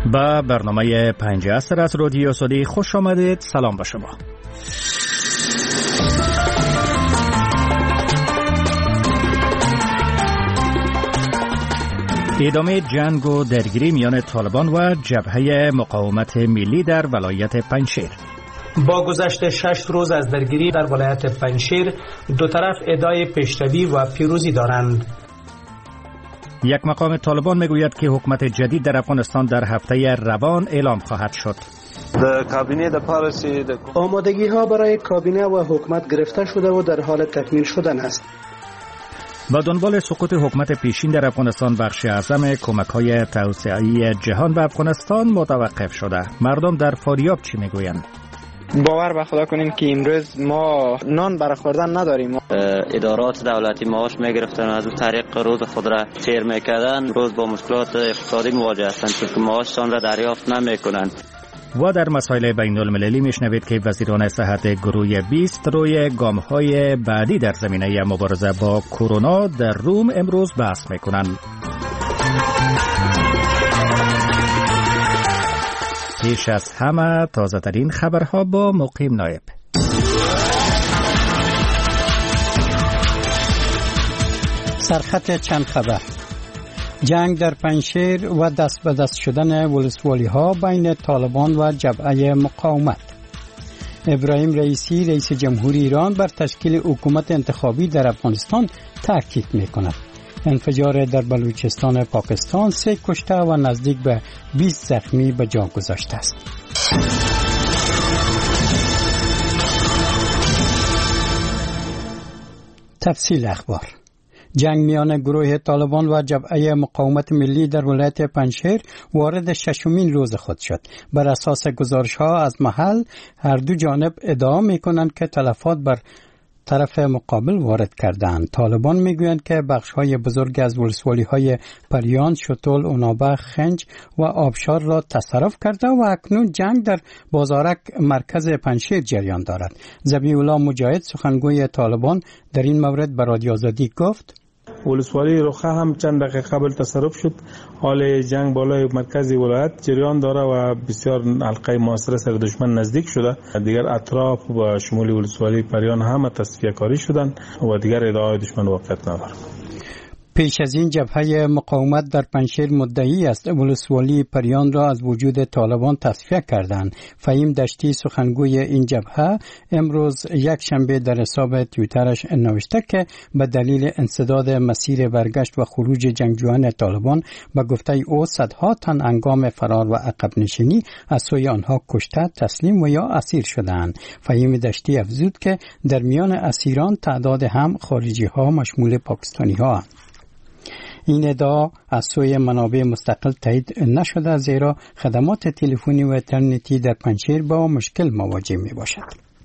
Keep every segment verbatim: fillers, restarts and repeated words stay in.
با برنامه پنج عصر از رادیو سعودی خوش آمدید. سلام به شما. ادامه جنگ و درگیری میان طالبان و جبهه مقاومت ملی در ولایت پنجشیر. با گذشت شش روز از درگیری در ولایت پنجشیر، دو طرف ادعای پیشروی و پیروزی دارند. یک مقام طالبان میگوید که حکومت جدید در افغانستان در هفته روان اعلام خواهد شد. آمادگی ها برای کابینه و حکومت گرفته شده و در حال تکمیل شدن است. با دنبال سقوط حکومت پیشین در افغانستان، بخش اعظم کمک‌های توسعه‌ای جهان به افغانستان متوقف شده. مردم در فاریاب چی میگویند؟ باور به خدا کنیم که امروز ما نان برای خوردن نداریم. ادارات دولتی معاش میگرفتن و از اون طریق روز خود را سیر میکردن. روز با مشکلات اقتصادی مواجه هستند چون معاششان را دریافت نمیکنند. و در مسائل بین المللی میشنوید که وزیران صحت گروه بیست روی گام‌های بعدی در زمینه مبارزه با کرونا در روم امروز بحث میکنند. پیش از همه تازه ترین خبرها با مقیم نایب. سرخط چند خبر. جنگ در پنجشیر و دست به دست شدن ولسوالی ها بین طالبان و جبهه مقاومت. ابراهیم رئیسی رئیس جمهوری ایران بر تشکیل حکومت انتخابی در افغانستان تاکید می‌کند. انفجار در بلوچستان پاکستان سه کشته و نزدیک به بیست زخمی به جا گذاشته است. تفصیل اخبار. جنگ میان گروه طالبان و جبهه مقاومت ملی در ولایت پنجشیر وارد ششمین روز خود شد. بر اساس گزارش‌ها از محل، هر دو جانب ادعا می‌کنند که تلفات بر طرف مقابل وارد کردند. طالبان میگویند که بخش‌های بزرگ از ولسوالی‌های پریان، شتول، اونابه، خنج و آبشار را تصرف کرده و اکنون جنگ در بازارک مرکز پنجشیر جریان دارد. ذبیح الله مجاهد سخنگوی طالبان در این مورد به رادیو آزادی گفت: ولسوالی رخه هم چند دقیقه قبل تصرف شد. حال جنگ بالای مرکز ولایت جریان داره و بسیار حلقه محاصره سر دشمن نزدیک شده. دیگر اطراف و شمول ولسوالی پریان هم تصفیه کاری شدن و دیگر ادعای دشمن واقعیت نداره. پیش از این جبهه مقاومت در پنجشیر مدعی است ولسوالی پریان را از وجود طالبان تصفیه کردند. فهیم دشتی سخنگوی این جبهه امروز یک شنبه در حساب توییترش نوشته که به دلیل انسداد مسیر برگشت و خروج جنگجویان طالبان به گفته او صدها تن هنگام فرار و عقب نشینی از سوی آنها کشته، تسلیم و یا اسیر شدند. فهیم دشتی افزود که در میان اسیران تعداد هم خارجی ها مشمول پاکستانی ها. این ادعا از سوی منابع مستقل تایید نشده، زیرا خدمات تلفنی و اینترنتی در پنجشیر با مشکل مواجه می باشد.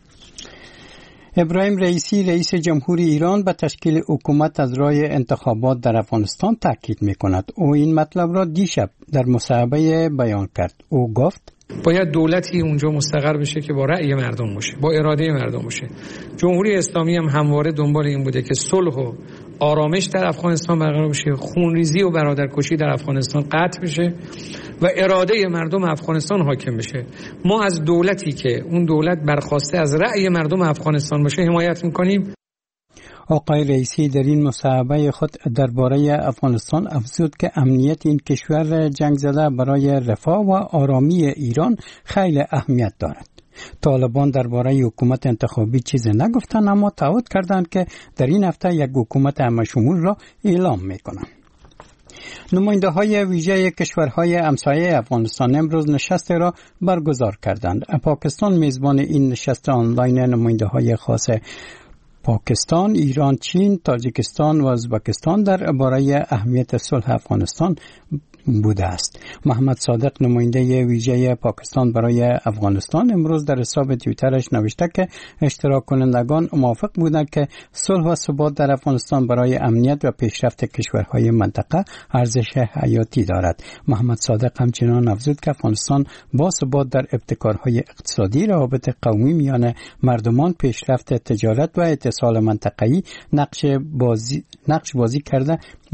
ابراهیم رئیسی رئیس جمهوری ایران به تشکیل حکومت از راه انتخابات در افغانستان تاکید می کند. او این مطلب را دیشب در مصاحبه بیان کرد. او گفت: باید دولتی اونجا مستقر بشه که با رأی مردم باشه، با اراده مردم باشه. جمهوری اسلامی هم همواره دنبال این بوده که صلح و آرامش در افغانستان برقرار بشه، خونریزی و برادرکشی در افغانستان قطع بشه و اراده مردم افغانستان حاکم بشه. ما از دولتی که اون دولت برخواسته از رأی مردم افغانستان باشه حمایت میکنیم. آقای رئیسی در این مصاحبه خود درباره افغانستان افزود که امنیت این کشور جنگ زده برای رفاه و آرامی ایران خیلی اهمیت دارد. طالبان درباره حکومت انتخابی چیزی نگفتند، اما تعهد کردند که در این هفته یک حکومت همه‌شمول را اعلام می‌کنند. نماینده های ویژه کشورهای همسایه افغانستان امروز نشست را برگزار کردند. پاکستان میزبان این نشست آنلاین نماینده های خاص پاکستان، ایران، چین، تاجیکستان و ازبکستان درباره اهمیت صلح افغانستان بوده است. محمد صادق نماینده ویژه پاکستان برای افغانستان امروز در حساب توییترش نوشته که اشتراک کنندگان موافق بودند که صلح و ثبات در افغانستان برای امنیت و پیشرفت کشورهای منطقه ارزش حیاتی دارد. محمد صادق همچنان افزود که افغانستان با ثبات در ابتکارهای اقتصادی، روابط قومی میان مردمان، پیشرفت تجارت و اتصال منطقه‌ای نقش بازی نقش بازی کرده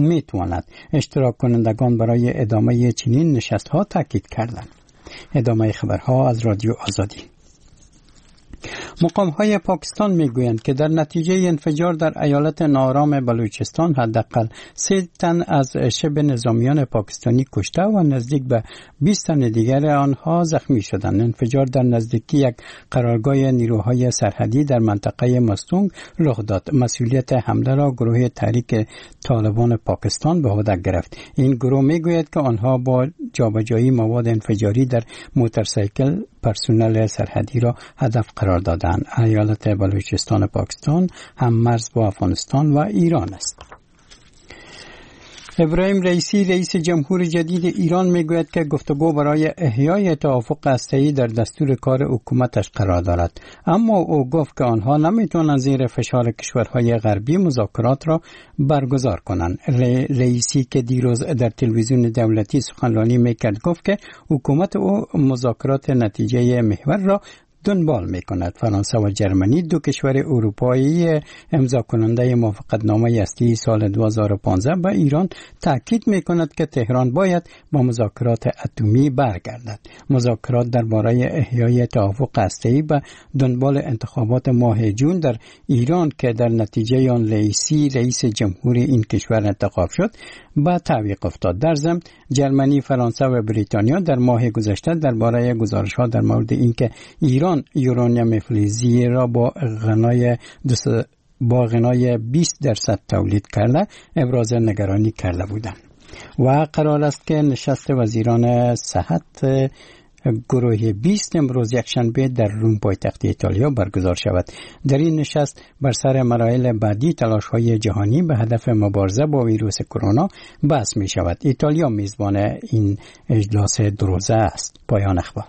میتواند اشتراک کنندگان برای ادامه چنین نشست‌ها تاکید کردند. ادامه خبرها از رادیو آزادی. مقام‌های پاکستان میگویند که در نتیجه انفجار در ایالت ناآرام بلوچستان حداقل سه تن از شبه نظامیان پاکستانی کشته و نزدیک به بیست تن دیگر آنها زخمی شدند. انفجار در نزدیکی یک قرارگاه نیروهای سرحدی در منطقه مستونگ رخ داد. مسئولیت حمله را گروه تحریک طالبان پاکستان به عهده گرفت. این گروه میگوید که آنها با جابجایی مواد انفجاری در موتورسیکل پرسنل سرحدی را هدف قرار دادند. ایالت بلوچستان پاکستان هم مرز با افغانستان و ایران است. ابراهیم رئیسی رئیس جمهور جدید ایران میگوید که گفتگو برای احیای توافق هسته‌ای در دستور کار حکومتش قرار دارد، اما او گفت که آنها نمیتونند زیر فشار کشورهای غربی مذاکرات را برگزار کنند. رئیسی که دیروز در تلویزیون دولتی سخنرانی میکرد گفت که حکومت او مذاکرات نتیجه محور را دنبال می کند. فرانسه و جرمنی دو کشور اروپایی امضا کننده موافقتنامه هسته‌ای سال دو هزار و پانزده به ایران تاکید می کند که تهران باید با مذاکرات اتمی برگردد. مذاکرات درباره احیای توافق هسته‌ای به دنبال انتخابات ماه جون در ایران که در نتیجه آن رئیسی رئیس جمهور این کشور انتخاب شد به تعویق افتاد. در ضمن جرمنی، فرانسه و بریتانیا در ماه گذشته درباره گزارش‌ها در مورد اینکه ایران یورانیم فلزی را با غنای با غنای بیست درصد تولید کرده ابراز نگرانی کرده بودند. و قرار است که نشست وزیران صحت گروه بیست امروز یکشنبه در روم پایتخت ایتالیا برگزار شود. در این نشست بر سر مراحل بعدی تلاش‌های جهانی به هدف مبارزه با ویروس کرونا بحث می شود. ایتالیا میزبان این اجلاس دو روزه است. پایان اخبار.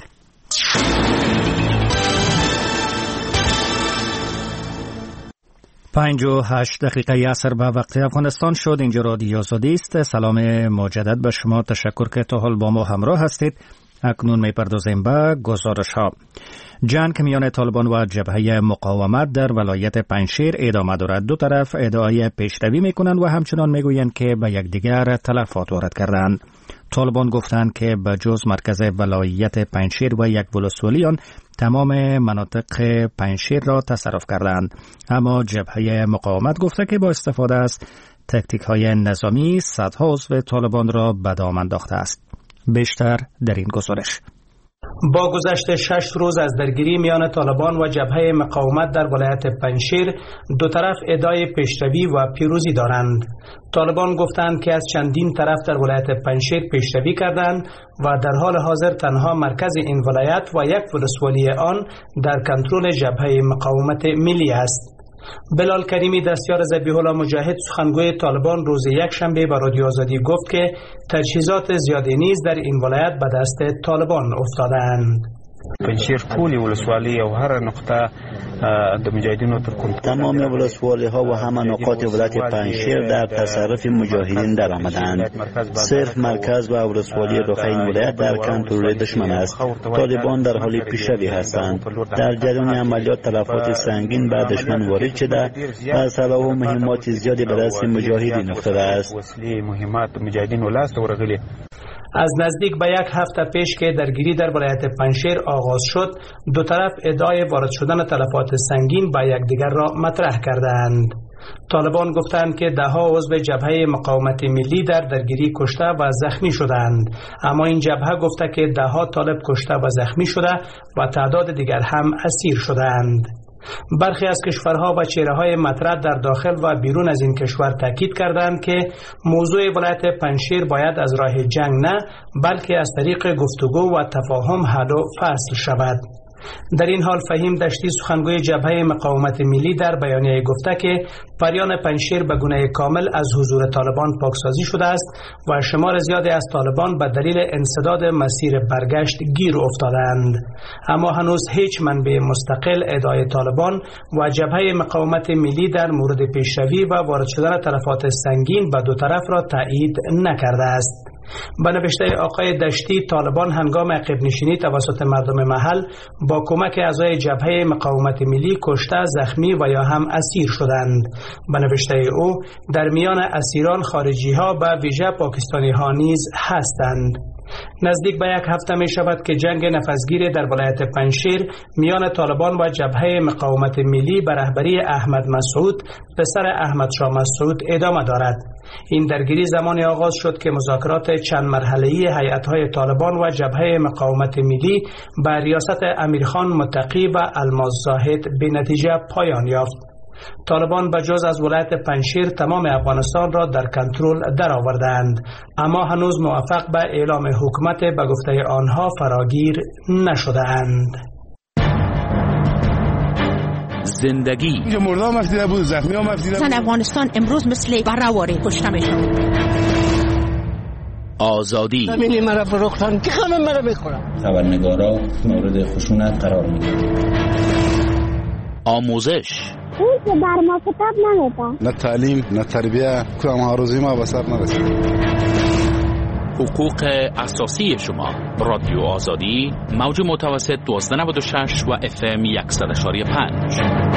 پنج و هشت دقیقه عصر به وقت افغانستان شد. اینجا رادیو آزادی است. سلام مجدد به شما. تشکر که تا حال با ما همراه هستید. اکنون می‌پردازیم به گزارش‌ها. جنگ میان طالبان و جبهه مقاومت در ولایت پنجشیر ادامه دارد. دو طرف ادعای پیشروی می‌کنند و همچنان می‌گویند که به یکدیگر تلفات وارد کردند. طالبان گفتند که به جز مرکز ولایت پنجشیر و یک ولسوالی آن تمام مناطق پنجشیر را تصرف کردند، اما جبهه مقاومت گفته که با استفاده از تکتیک‌های نظامی صدها عضو طالبان را به دام انداخته است. بیشتر در این گزارش. با گذشت شش روز از درگیری میان طالبان و جبهه مقاومت در ولایت پنجشیر، دو طرف ادعای پیشروی و پیروزی دارند. طالبان گفتند که از چندین طرف در ولایت پنجشیر پیشروی کردند و در حال حاضر تنها مرکز این ولایت و یک ولسوالی آن در کنترل جبهه مقاومت ملی است. بلال کریمی دستیار ذبیح الله مجاهد سخنگوی طالبان روز یک شنبه به رادیو آزادی گفت که تجهیزات زیادی نیز در این ولایت به دست طالبان افتادند. پنجشیر ټولې ولسوالۍ او هر نقطه د مجاهدینو تر کنټرل تمام ولسوالی ها و همه نقاط ولایت پنجشیر در تصرف مجاهدین در آمدند. صرف مرکز و ولسوالی رخین ولایت در کنترل دشمن است. طالبان در حال پیشروی هستند. در جریان عملیات تلفات سنگین به دشمن وارد شده و سلاح و مهمات زیادی به دست مجاهدین افتاده است. مهمات مجاهدین ولاست ورغلی. از نزدیک به یک هفته پیش که درگیری در ولایت پنجشیر آغاز شد، دو طرف ادعای وارد شدن تلفات سنگین به یکدیگر را مطرح کردند. طالبان گفتند که ده ها عضو جبهه مقاومت ملی در درگیری کشته و زخمی شدند، اما این جبهه گفته که ده ها طالب کشته و زخمی شده و تعداد دیگر هم اسیر شدند. برخی از کشورها و چهره‌های مطرح در داخل و بیرون از این کشور تاکید کردند که موضوع ولایت پنجشیر باید از راه جنگ نه بلکه از طریق گفتگو و تفاهم حل و فصل شود. در این حال فهیم دشتی سخنگوی جبهه مقاومت ملی در بیانیه گفته که پریان پنجشیر به گونه کامل از حضور طالبان پاکسازی شده است و شمار زیادی از طالبان به دلیل انسداد مسیر برگشت گیر افتادند، اما هنوز هیچ منبع مستقل ادعای طالبان و جبهه مقاومت ملی در مورد پیشروی و وارد شدن تلفات سنگین به دو طرف را تایید نکرده است. به نوشته آقای دشتی، طالبان هنگام عقب نشینی توسط مردم محل با کمک اعضای جبهه مقاومت ملی کشته، زخمی و یا هم اسیر شدند. به نوشته او در میان اسیران خارجی ها به ویژه پاکستانی ها نیز هستند. نزدیک به یک هفته می شود که جنگ نفسگیر در ولایت پنجشیر میان طالبان و جبهه مقاومت ملی به رهبری احمد مسعود پسر احمد شاه مسعود ادامه دارد. این درگیری زمانی آغاز شد که مذاکرات چند مرحله‌ای هیئت‌های طالبان و جبهه مقاومت ملی به ریاست امیرخان متقی و الماس زاهد به نتیجه پایان یافت. طالبان بجز از ولایت پنجشیر تمام افغانستان را در کنترل درآوردند، اما هنوز موفق به اعلام حکومت به گفته آنها فراگیر نشده‌اند. زندگی اینجا مردم مفتیده بود، زخمی ها مفتیده بود. افغانستان امروز مثل برهواری کشته میشن. آزادی همینی مرا فروختن که همه مرا بخورم. خبرنگارا مورد خشونت قرار میدن. آموزش اون که در ما کتاب نمیده. نه تعلیم نه تربیه، کدام هاروزی ما به سر نرسید. حقوق اساسی شما. رادیو آزادی، موج متوسط دوازده نود و شش و اف ام صد و پنج.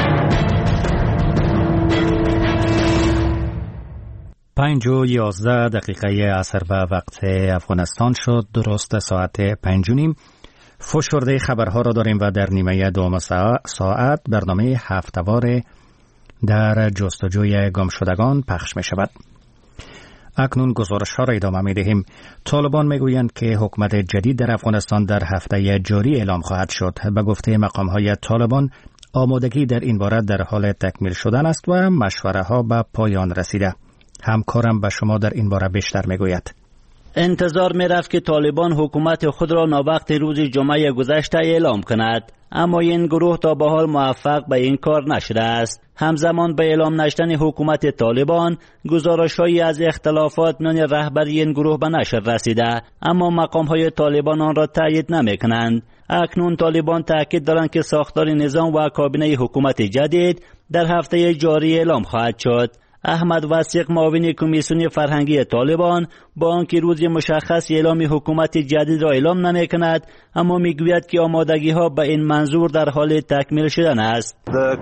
پنج و یازده دقیقه عصر به وقت افغانستان شد. درست ساعت پنج و نیم. فشرده خبرها را داریم و در نیمه دوم ساعت برنامه هفته‌وار در جستجوی گمشدگان پخش می شود. اکنون گزارش ها را ادامه می دهیم. طالبان می گویند که حکومت جدید در افغانستان در هفته جاری اعلام خواهد شد. به گفته مقام های طالبان، آمادگی در این باره در حال تکمیل شدن است و مشوره ها به پایان رسیده. همکارم به شما در این باره بیشتر می گوید. انتظار می رفت که طالبان حکومت خود را ناوقت روز جمعه گذشته اعلام کند، اما این گروه تا به حال موفق به این کار نشده است. همزمان به اعلام نشدن حکومت طالبان، گزارش‌هایی از اختلافات میان رهبری این گروه به نشر رسیده، اما مقام‌های طالبان آن را تایید نمی‌کنند. اکنون طالبان تاکید دارند که ساختار نظام و کابینه حکومت جدید در هفته جاری اعلام خواهد شد. احمد وثیق، معاون کمیسیون فرهنگی طالبان، با آنکه روزی مشخص اعلام حکومت جدید را اعلام نمی‌کند، اما میگوید که آمادگی‌ها به این منظور در حال تکمیل شدن است.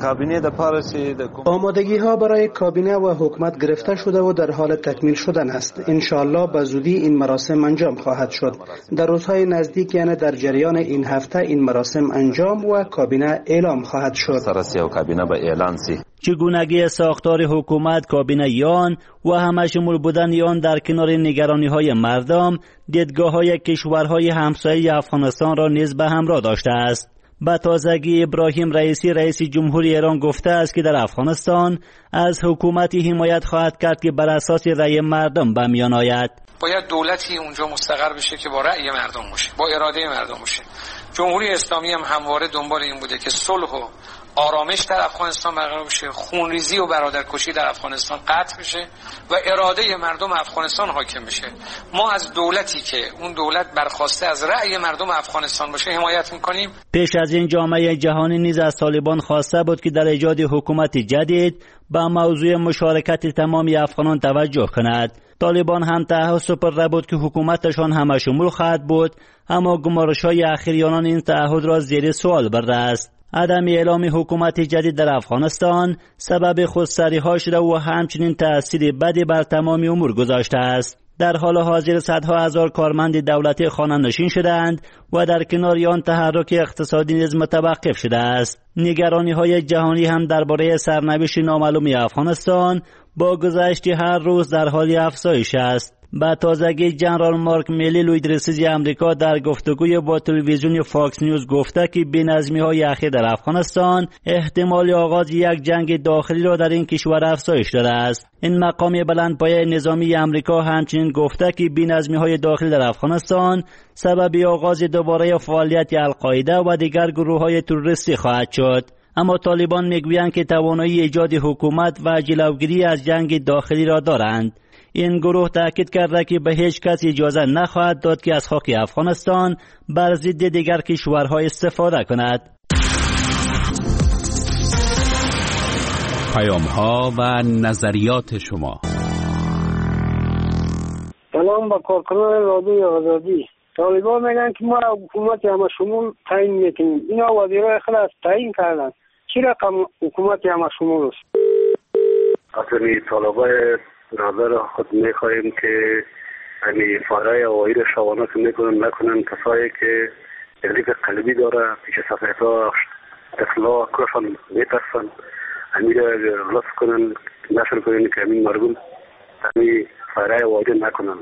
آمادگی‌ها برای کابینه و حکومت گرفته شده و در حال تکمیل شدن است. انشاءالله به زودی این مراسم انجام خواهد شد. در روزهای نزدیک، یعنی در جریان این هفته، این مراسم انجام و کابینه اعلام خواهد شد. سرسی و کابینه به اعلان سی. چگونگی ساختار حکومت، کابینه یان و همه شمول بودن یان در کنار نگرانی‌های مردم، دیدگاه‌های کشورهای همسایه افغانستان را نیز به همراه داشته است. به تازگی ابراهیم رئیسی، رئیس جمهوری ایران، گفته است که در افغانستان از حکومتی حمایت خواهد کرد که بر اساس رأی مردم به میان آید. باید دولتی اونجا مستقر بشه که با رأی مردم باشه، با اراده مردم باشه. جمهوری اسلامی هم همواره دنبال این بوده که صلح و آرامش در افغانستان برقرار بشه، خونریزی و برادرکشی در افغانستان قطع بشه و اراده مردم افغانستان حاکم بشه. ما از دولتی که اون دولت برخواسته از رأی مردم افغانستان باشه حمایت میکنیم. پیش از این جامعه جهانی نیز از طالبان خواسته بود که در ایجاد حکومت جدید به موضوع مشارکت تمام افغانان توجه کند. طالبان هم تعهد سپرده بود که حکومتشان همه شمول خواهد بود، اما گزارش‌های اخیر آنان این تعهد را زیر سوال برده است. عدم اعلام حکومت جدید در افغانستان سبب خودسری‌ها شده و همچنین تأثیر بدی بر تمام امور گذاشته است. در حال حاضر صدها هزار کارمند دولتی خانه‌نشین شدند و در کنار آن تحرک اقتصادی نیز متوقف شده است. نگرانی‌های جهانی هم درباره سرنوشت نامعلوم افغانستان با گذشت هر روز در حال افزایش است. با تازگی جنرال مارک میلی، لوی درسیزی امریکا، در گفتگوی با تلویزیون فاکس نیوز گفته که بی‌نظمی‌های اخیر در افغانستان احتمال آغاز یک جنگ داخلی را در این کشور افزایش داده است. این مقام بلندپایه نظامی امریکا همچنین گفته که بی‌نظمی‌های داخلی در افغانستان سبب آغاز دوباره فعالیت القاعده و دیگر گروه‌های تروریستی خواهد شد. اما طالبان میگویند که توانایی ایجاد حکومت و جلوگیری از جنگ داخلی را دارند. این گروه تاکید کرده که به هیچ کس اجازه نخواهد داد که از خاک افغانستان بر ضد دیگر کشورها استفاده کند. پیام‌ها و نظریات شما. به سلام با کارکنان رادیوی آزادی. طالبان میگن که ما حکومت همه شمول تعیین میکنیم. اینا وزیرای خلاص تعیین کردن. چی رقم حکومت همه شمول است؟ اصلا طالبای نظر خود میخواهیم که یعنی فارای هوایی را شبانه که میکنن نکنن کسایی که تکلیف قلبی داره پیش صفحه اطلاع کشن میترسن همین را لطف کنن نشر کنن که همین مردم همین فارای هوایی نکنن.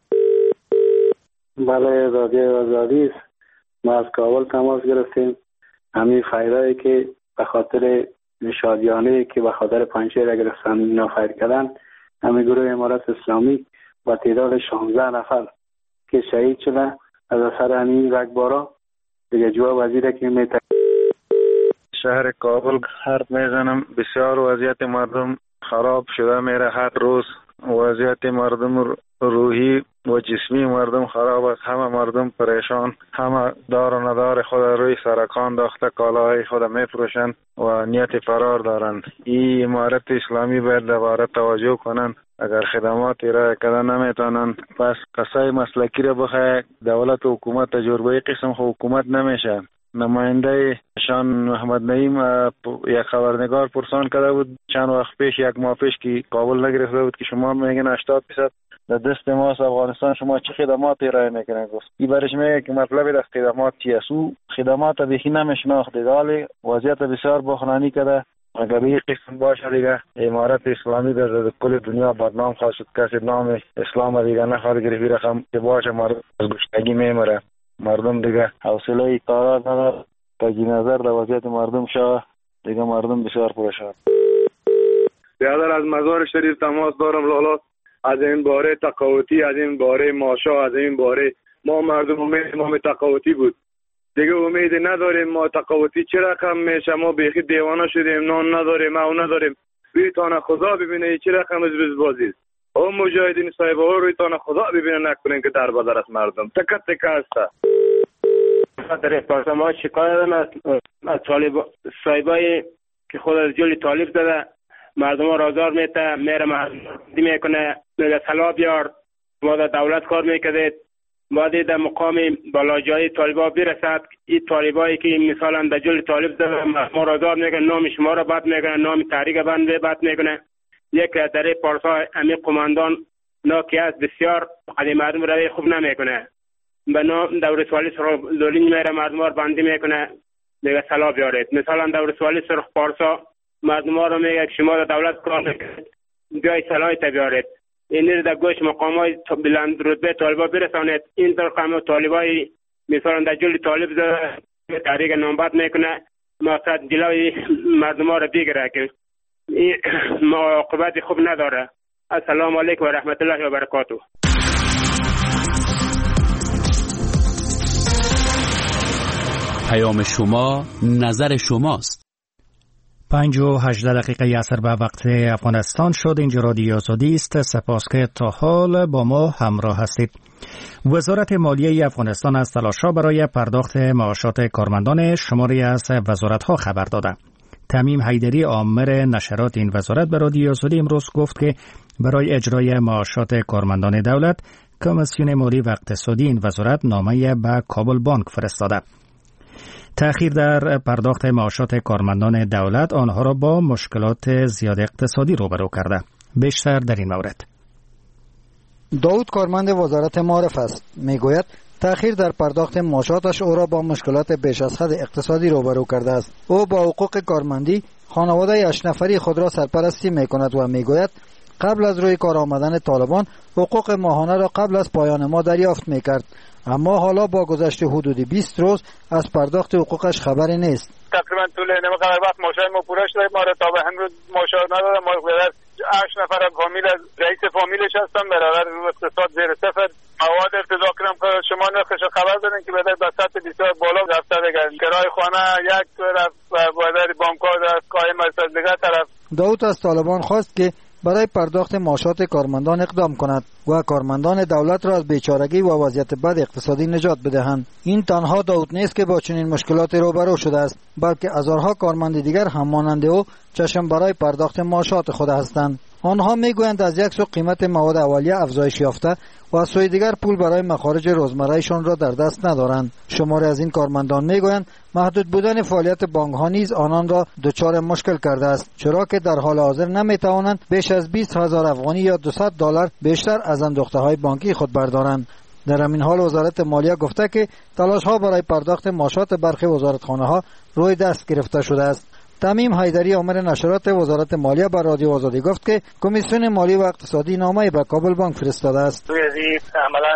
بله رادیو آزادی است. ما از کابل تماس گرفتیم. همین فایرایی که به خاطر شادیانه که به خاطر پنجشیر اگر اینا فایر کردن همین گروه امارت اسلامی با تعداد شانزده نفر که شهید شده از اثر همین رگبارا دیگه جواب وزیر که میتر شهر کابل حرف میزنم. بسیار وضعیت مردم خراب شده میره. هر روز وضعیت مردم روحی و جسمی مردم خراب است. همه مردم پریشان، همه دار و ندار خود روی سرکان داخته کالاهای خود میفروشند و نیت فرار دارند. این امارت اسلامی باید دوباره توجه کنند. اگر خدمات ارائه کردن نمیتونن پس قصای مسلکی را بخواه. دولت و حکومت تجربه قسم خو حکومت نمیشه. نماینده شان محمد نعیم یک خبرنگار پرسان کرده بود چند وقت پیش یک ماه پیش که کابل نگرفته بود که شما میگن هشتاد درصد در دست ماست افغانستان، شما چه خدمات ارائه میکنن؟ گفت این برش میگه که مطلب از خدمات چی است. او خدمات بیخی نمیشناخته. ولی وضعیت بسیار بحرانی کرده. اگر این قسم باشه دیگه امارت اسلامی در کل دنیا بدنام خواهد شد. کسی نام اسلام دیگه نخواهد گرفت. رقم که باشه مردم از گشتگی میمره. مردم دیگه حوصله کارا نداره. تجی نظر در وضعیت مردم شاه دیگه مردم بسیار پرشان. بیادر از مزار شریف تماس دارم لالا. از این باره تقاوتی، از این باره ماشا، از این باره ما مردم امید ما تقاوتی بود دیگه امید نداریم. ما تقاوتی چه رقم میشه؟ ما بیخی دیوانه شدیم. نان نداریم، او نداریم. روی تانه خدا ببینه چه رقم از بازی. او مجاهدین صاحبه ها روی تانه خدا ببینه نکنین که در بدر از مردم تکه تکه هسته. در احساس ما شکایت از طالب صاحبای که خود از جلی طالب زده مردم ها رازار میته میره مردی میکنه میگه سلا بیار ما در دولت کار میکردید باید در مقام بالاجای طالبا برسد. این طالبایی که مثلا در جلی طالب زده ما رازار میکنه نام شما را بد میکنه نام تحریک بند بد میکنه. یک در پارسا امی قماندان ناکی است بسیار قدیم مردم روی خوب نمیکنه. به نام دور سوالی سرخ لولین میره مردم ها بندی میکنه میگه سلا بیارید. مثلا دور سوالی سرخ پارسا مردم ها رو میگه که شما در دولت کار میکنید بیای سلای تا بیارید. این رو در گوش مقام های بلند رتبه طالبا برسانید. این در قام طالبای مثلا در جلی طالب زده تحریک نامبد میکنه مقصد جلوی مردم ها رو بگیره که این عاقبت خوب نداره. السلام علیکم و رحمت الله و برکاته. پیام شما نظر شماست. پنج و هجده دقیقه عصر به وقت افغانستان شد. اینجا رادیو آزادی است. سپاس که تا حال با ما همراه هستید. وزارت مالیه افغانستان از تلاش‌ها برای پرداخت معاشات کارمندان شماری از وزارت‌ها خبر داده. تمیم حیدری آمر نشرات این وزارت به رادیو آزادی امروز گفت که برای اجرای معاشات کارمندان دولت کمیسیون مالی و اقتصادی این وزارت نامه به کابل بانک فرستاده. تأخیر در پرداخت معاشات کارمندان دولت آنها را با مشکلات زیاد اقتصادی روبرو کرده. بیشتر در این مورد داود کارمند وزارت معارف است. میگوید تأخیر در پرداخت معاشاتش او را با مشکلات بیش از حد اقتصادی روبرو کرده است. او با حقوق کارمندی خانواده هشت نفری خود را سرپرستی میکند و میگوید قبل از روی کار آمدن طالبان حقوق ماهانه را قبل از پایان ماه دریافت میکرد، اما حالا با گذشت حدود بیست روز از پرداخت حقوقش خبری نیست. تقریبا طول نمی قدر وقت ماشای ما پوره شده. ما را تا به امروز ماشا ندادم. ما قدر هشت نفر فامیل از رئیس فامیلش هستم. برادر اقتصاد زیر صفر. مواد ارتضا کردم که شما نرخش خبر دادین که بده به سطح بسیار بالا رفته دیگه. کرای خانه یک طرف و بازار بانک‌ها در قایم است از دیگه طرف. داود از طالبان خواست که برای پرداخت معاشات کارمندان اقدام کند و کارمندان دولت را از بیچارگی و وضعیت بد اقتصادی نجات بدهند. این تنها داود نیست که با چنین مشکلاتی روبرو شده است، بلکه هزارها کارمند دیگر هم مانند او چشم برای پرداخت معاشات خود هستند. آنها میگویند از یک سو قیمت مواد اولیه افزایش یافته و از سوی دیگر پول برای مخارج روزمرهشان را در دست ندارند. شماری از این کارمندان میگویند محدود بودن فعالیت بانک ها نیز آنان را دچار مشکل کرده است، چرا که در حال حاضر نمیتوانند بیش از بیست هزار افغانی یا دویست دلار بیشتر از اندوخته های بانکی خود بردارند. در همین حال وزارت مالیه گفته که تلاش ها برای پرداخت معاشات برخی وزارتخانه ها روی دست گرفته شده است. تمیم حیدری آمر نشرات وزارت مالیه بر رادیو آزادی گفت که کمیسیون مالی و اقتصادی نامه به کابل بانک فرستاده است. روی از این عملا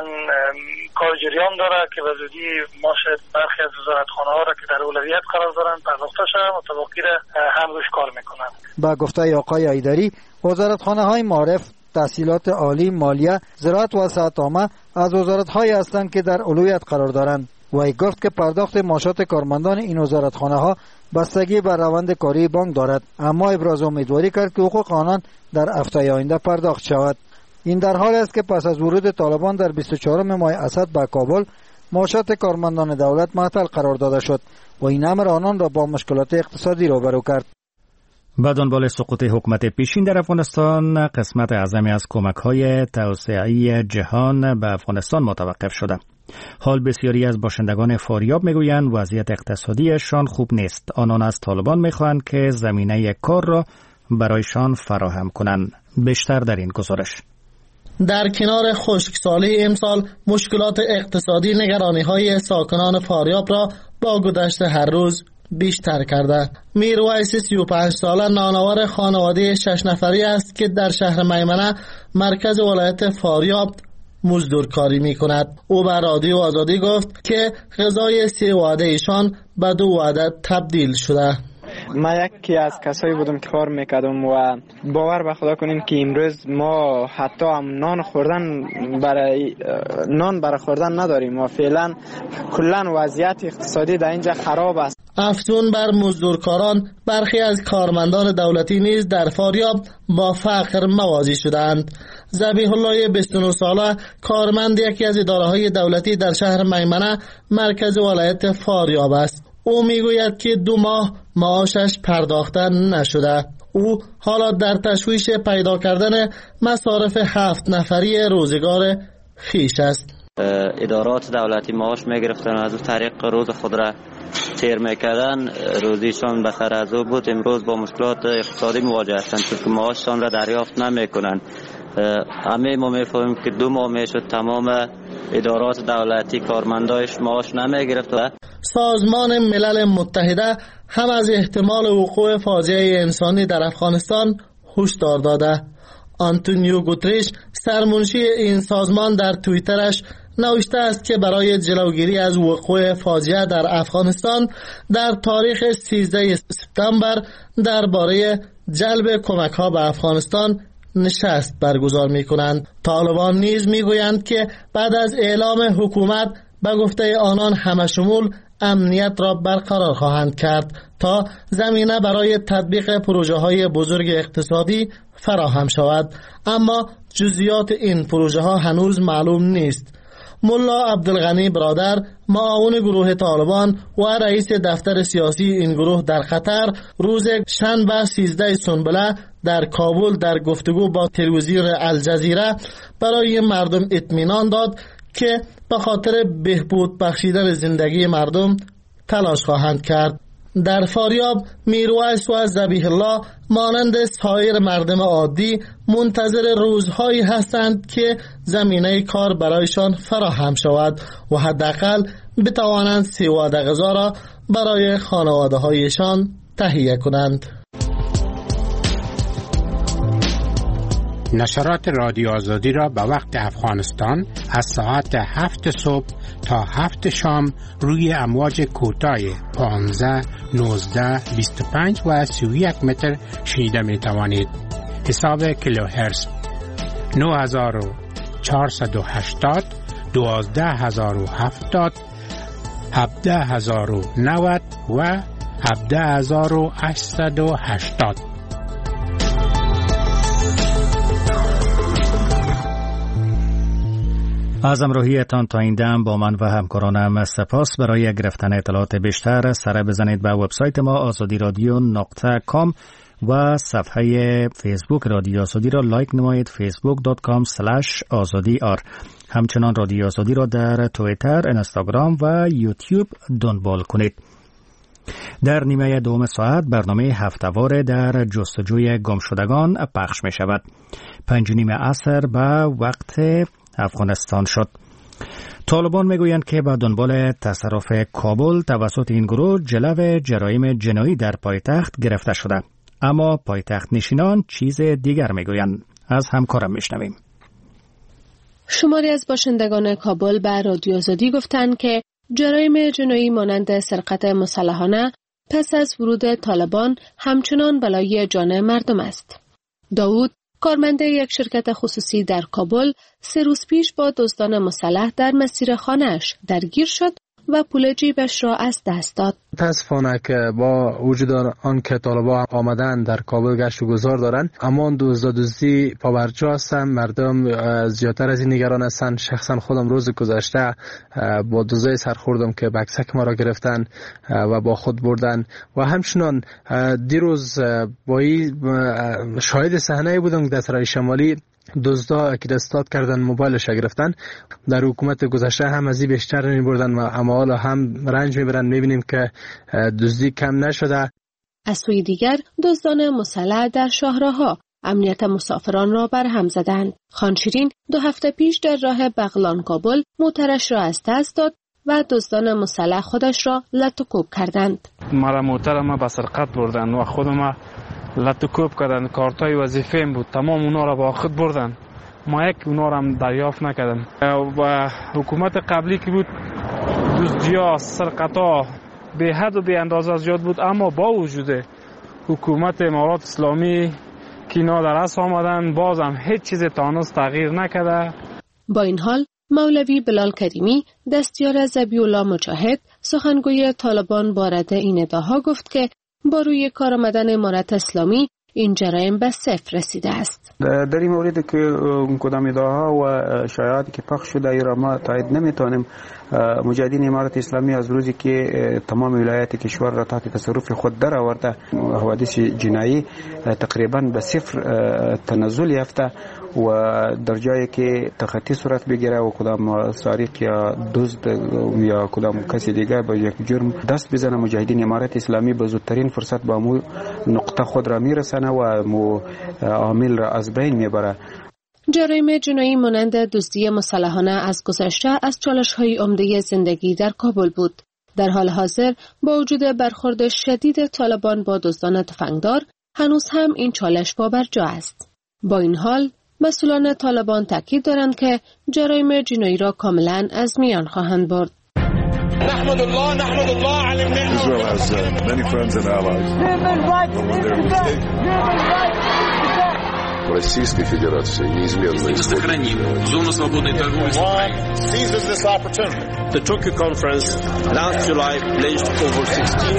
کار جریان داره که به زودی معاش برخی از وزارتخانه ها را که در اولویت قرار دارند پرداخته شود و متباقی را هم روش کار میکنند. با گفته آقای حیدری وزارتخانه های معارف، تحصیلات عالی، مالیه، زراعت و صحت عامه از وزارت‌هایی هستند که در اولویت قرار دارند. و گفت که پرداخت معاشات کارمندان این وزارتخانه ها بستگی بر روند کاری بانک دارد، اما ابراز امیدواری کرد که حقوق آنان در هفته آینده پرداخت شود. این در حال است که پس از ورود طالبان در بیست و چهارم ماه اسد به کابل معاشات کارمندان دولت معطل قرار داده شد و این امر آنان را با مشکلات اقتصادی روبرو کرد. با دنبال سقوط حکومت پیشین در افغانستان، قسمت اعظمی از کمک‌های توسعه‌ای جهان به افغانستان متوقف شده. حال بسیاری از باشندگان فاریاب میگویند وضعیت اقتصادیشان خوب نیست. آنان از طالبان میخواهند که زمینه کار را برایشان فراهم کنند. بیشتر در این گزارش. در کنار خشکسالی امسال، مشکلات اقتصادی نگرانی‌های ساکنان فاریاب را با گذشت هر روز بیشتر کرده. میرویس سی و پنج ساله نانآور خانواده شش نفری است که در شهر میمنه مرکز ولایت فاریاب مزدور کاری می کند. او به رادیو آزادی گفت که غذای سه وعده ایشان به دو وعده تبدیل شده. من یکی از کسایی بودم که کار میکردم و باور به خدا کنین که امروز ما حتی هم نان خوردن برای نان برای خوردن نداریم و فعلا کلا وضعیت اقتصادی در اینجا خراب است. افزون بر مزدورکاران، برخی از کارمندان دولتی نیز در فاریاب با فقر مواجه شدند. ذبیح الله بیست و نه ساله کارمند یکی از اداره‌های دولتی در شهر میمنه مرکز ولایت فاریاب است. او میگوید که دو ماه معاشش پرداخته نشده. او حالا در تشویش پیدا کردن مصارف هفت نفری روزگار خیش است. ادارات دولتی معاش میگرفتن، از او طریق روز خود را تیر میکردن، روزیشان بسر از او بود. امروز با مشکلات اقتصادی مواجه هستند چون معاششان را دریافت نمیکنند. همه ما میفهمیم که دو ماه میشد تمام ادارات دولتی کارمندایش معاش نمیگرفت. سازمان ملل متحده هم از احتمال وقوع فاجعه انسانی در افغانستان هشدار داده. آنتونیو گوتریش سرمنشی این سازمان در توییترش نوشته است که برای جلوگیری از وقوع فاجعه در افغانستان در تاریخ سیزده سپتامبر درباره جلب کمک ها به افغانستان نشست برگزار می کنند. طالبان نیز می گویند که بعد از اعلام حکومت به گفته آنان همشمول امنیت را برقرار خواهند کرد تا زمینه برای تطبیق پروژه های بزرگ اقتصادی فراهم شود، اما جزئیات این پروژه ها هنوز معلوم نیست. ملا عبدالغنی برادر، معاون گروه طالبان و رئیس دفتر سیاسی این گروه در قطر، روز شنبه سیزده سنبله در کابل در گفتگو با تلویزیون الجزیره برای مردم اطمینان داد که به خاطر بهبود بخشیدن زندگی مردم تلاش خواهند کرد. در فاریاب میرویس و ذبیح الله مانند سایر مردم عادی منتظر روزهایی هستند که زمینه کار برایشان فراهم شود و حداقل بتوانند سه وعده غذا را برای خانواده هایشان تهیه کنند. نشرات رادیو آزادی را به وقت افغانستان از ساعت هفت صبح تا هفت شام روی امواج کوتاه پانزده، نوزده، بیست و پنج و سی و یک متر شنیده می توانید. حساب کیلوهرتز نه هزار و چهارصد و هشتاد، دوازده هزار و هفتاد، هفده هزار و نود و هفده هزار و هشتصد و هشتاد. از همراهیتان تا این دم با من و همکارانم سپاس. برای گرفتن اطلاعات بیشتر سر بزنید به وبسایت ما آزادی رادیو نقطه کام و صفحه فیسبوک رادیو آزادی را لایک نمایید، فیسبوک دات کام اسلش آزادی آر. همچنان رادیو آزادی را در توییتر، اینستاگرام و یوتیوب دنبال کنید. در نیمه دوم ساعت برنامه هفته‌وار در جستجوی گمشدگان پخش می شود. پنج نیم عصر به وقت افغانستان شد. طالبان میگویند که به دنبال تصرف کابل توسط این گروه جلو جرایم جنایی در پایتخت گرفته شده، اما پایتخت نشینان چیز دیگر میگویند. از همکارم میشنویم. شماری از باشندگان کابل به رادیو آزادی گفتند که جرایم جنایی مانند سرقت مسلحانه پس از ورود طالبان همچنان بلای جان مردم است. داوود، کارمند یک شرکت خصوصی در کابل، سه روز پیش با دزدان مسلح در مسیر خانه‌اش درگیر شد و پول جیبش را از دست داد. متاسفانه که با وجود آن که طالبان آمدن در کابل گشت و گذار دارند، اما دزدی پاورجا هستند. مردم زیادتر از این نگران هستند. شخصا خودم روز گذشته با دزدای سرخوردم که بکسک ما را گرفتن و با خود بردن و همچنان دیروز با شاهد صحنه بودم در سرای شمالی دزدا که دستات کردن موبایلش گرفتن. در حکومت گذشته هم از این بیشتر می‌بردن و اما حالا هم رنج می‌برن. می‌بینیم که دزدی کم نشده. از سوی دیگر دزدان مسلح در شاهراه‌ها امنیت مسافران را برهم زدند. خانشیرین دو هفته پیش در راه بغلان کابل موترش را از دست داد و دزدان مسلح خودش را لط و کوب کردند. مرا موترم به سرقت بردن و خودم لط و کوب کردن. کارتای وظیفه‌ام بود، تمام اونا را با خود بردن. ما یک اونا را هم دریافت نکردم. و حکومت قبلی که بود دزدی‌ها، سرقت‌ها به حد و به اندازه زیاد بود، اما با وجود حکومت امارات اسلامی که اینا در اصل آمدن باز هم هیچ چیز تانست تغییر نکرده. با این حال مولوی بلال کریمی، دستیار ذبیح الله مجاهد، سخنگوی طالبان بارد این ادعاها گفت که با روی کار آمدن امارت اسلامی این جرایم به صفر رسیده است. در این مورد که کدام ادعاها و شایعاتی که پخش شده ای را ما تایید نمیتونیم. مجاهدین امارت اسلامی از روزی که تمام ولایات کشور را تحت تصرف خود در آورده، حوادث جنایی تقریبا به صفر تنزل یافته و در جایی که تخطی صورت بگیره و کدام سارق یا دزد یا کدام کسی دیگر با یک جرم دست بزنه، مجاهدین امارت اسلامی به زودترین فرصت با مو نقطه خود را میرسنه و مو عامل را از بین میبره. جرایم جنایی مانند دزدی مسلحانه از گذشته از چالش‌های عمده زندگی در کابل بود. در حال حاضر با وجود برخورد شدید طالبان با دزدان تفنگدار، هنوز هم این چالش پابرجا است. با این حال مسئولان طالبان تاکید دارند که جرایم جنایی را کاملا از میان خواهند برد. نحمد الله نحمد الله على النعمة. Israel has uh, many friends and allies. Российской Федерации неизменно сохраним зону свободной торговли с Украиной. Seizes this opportunity. The Tokyo conference last July pledged over sixteen.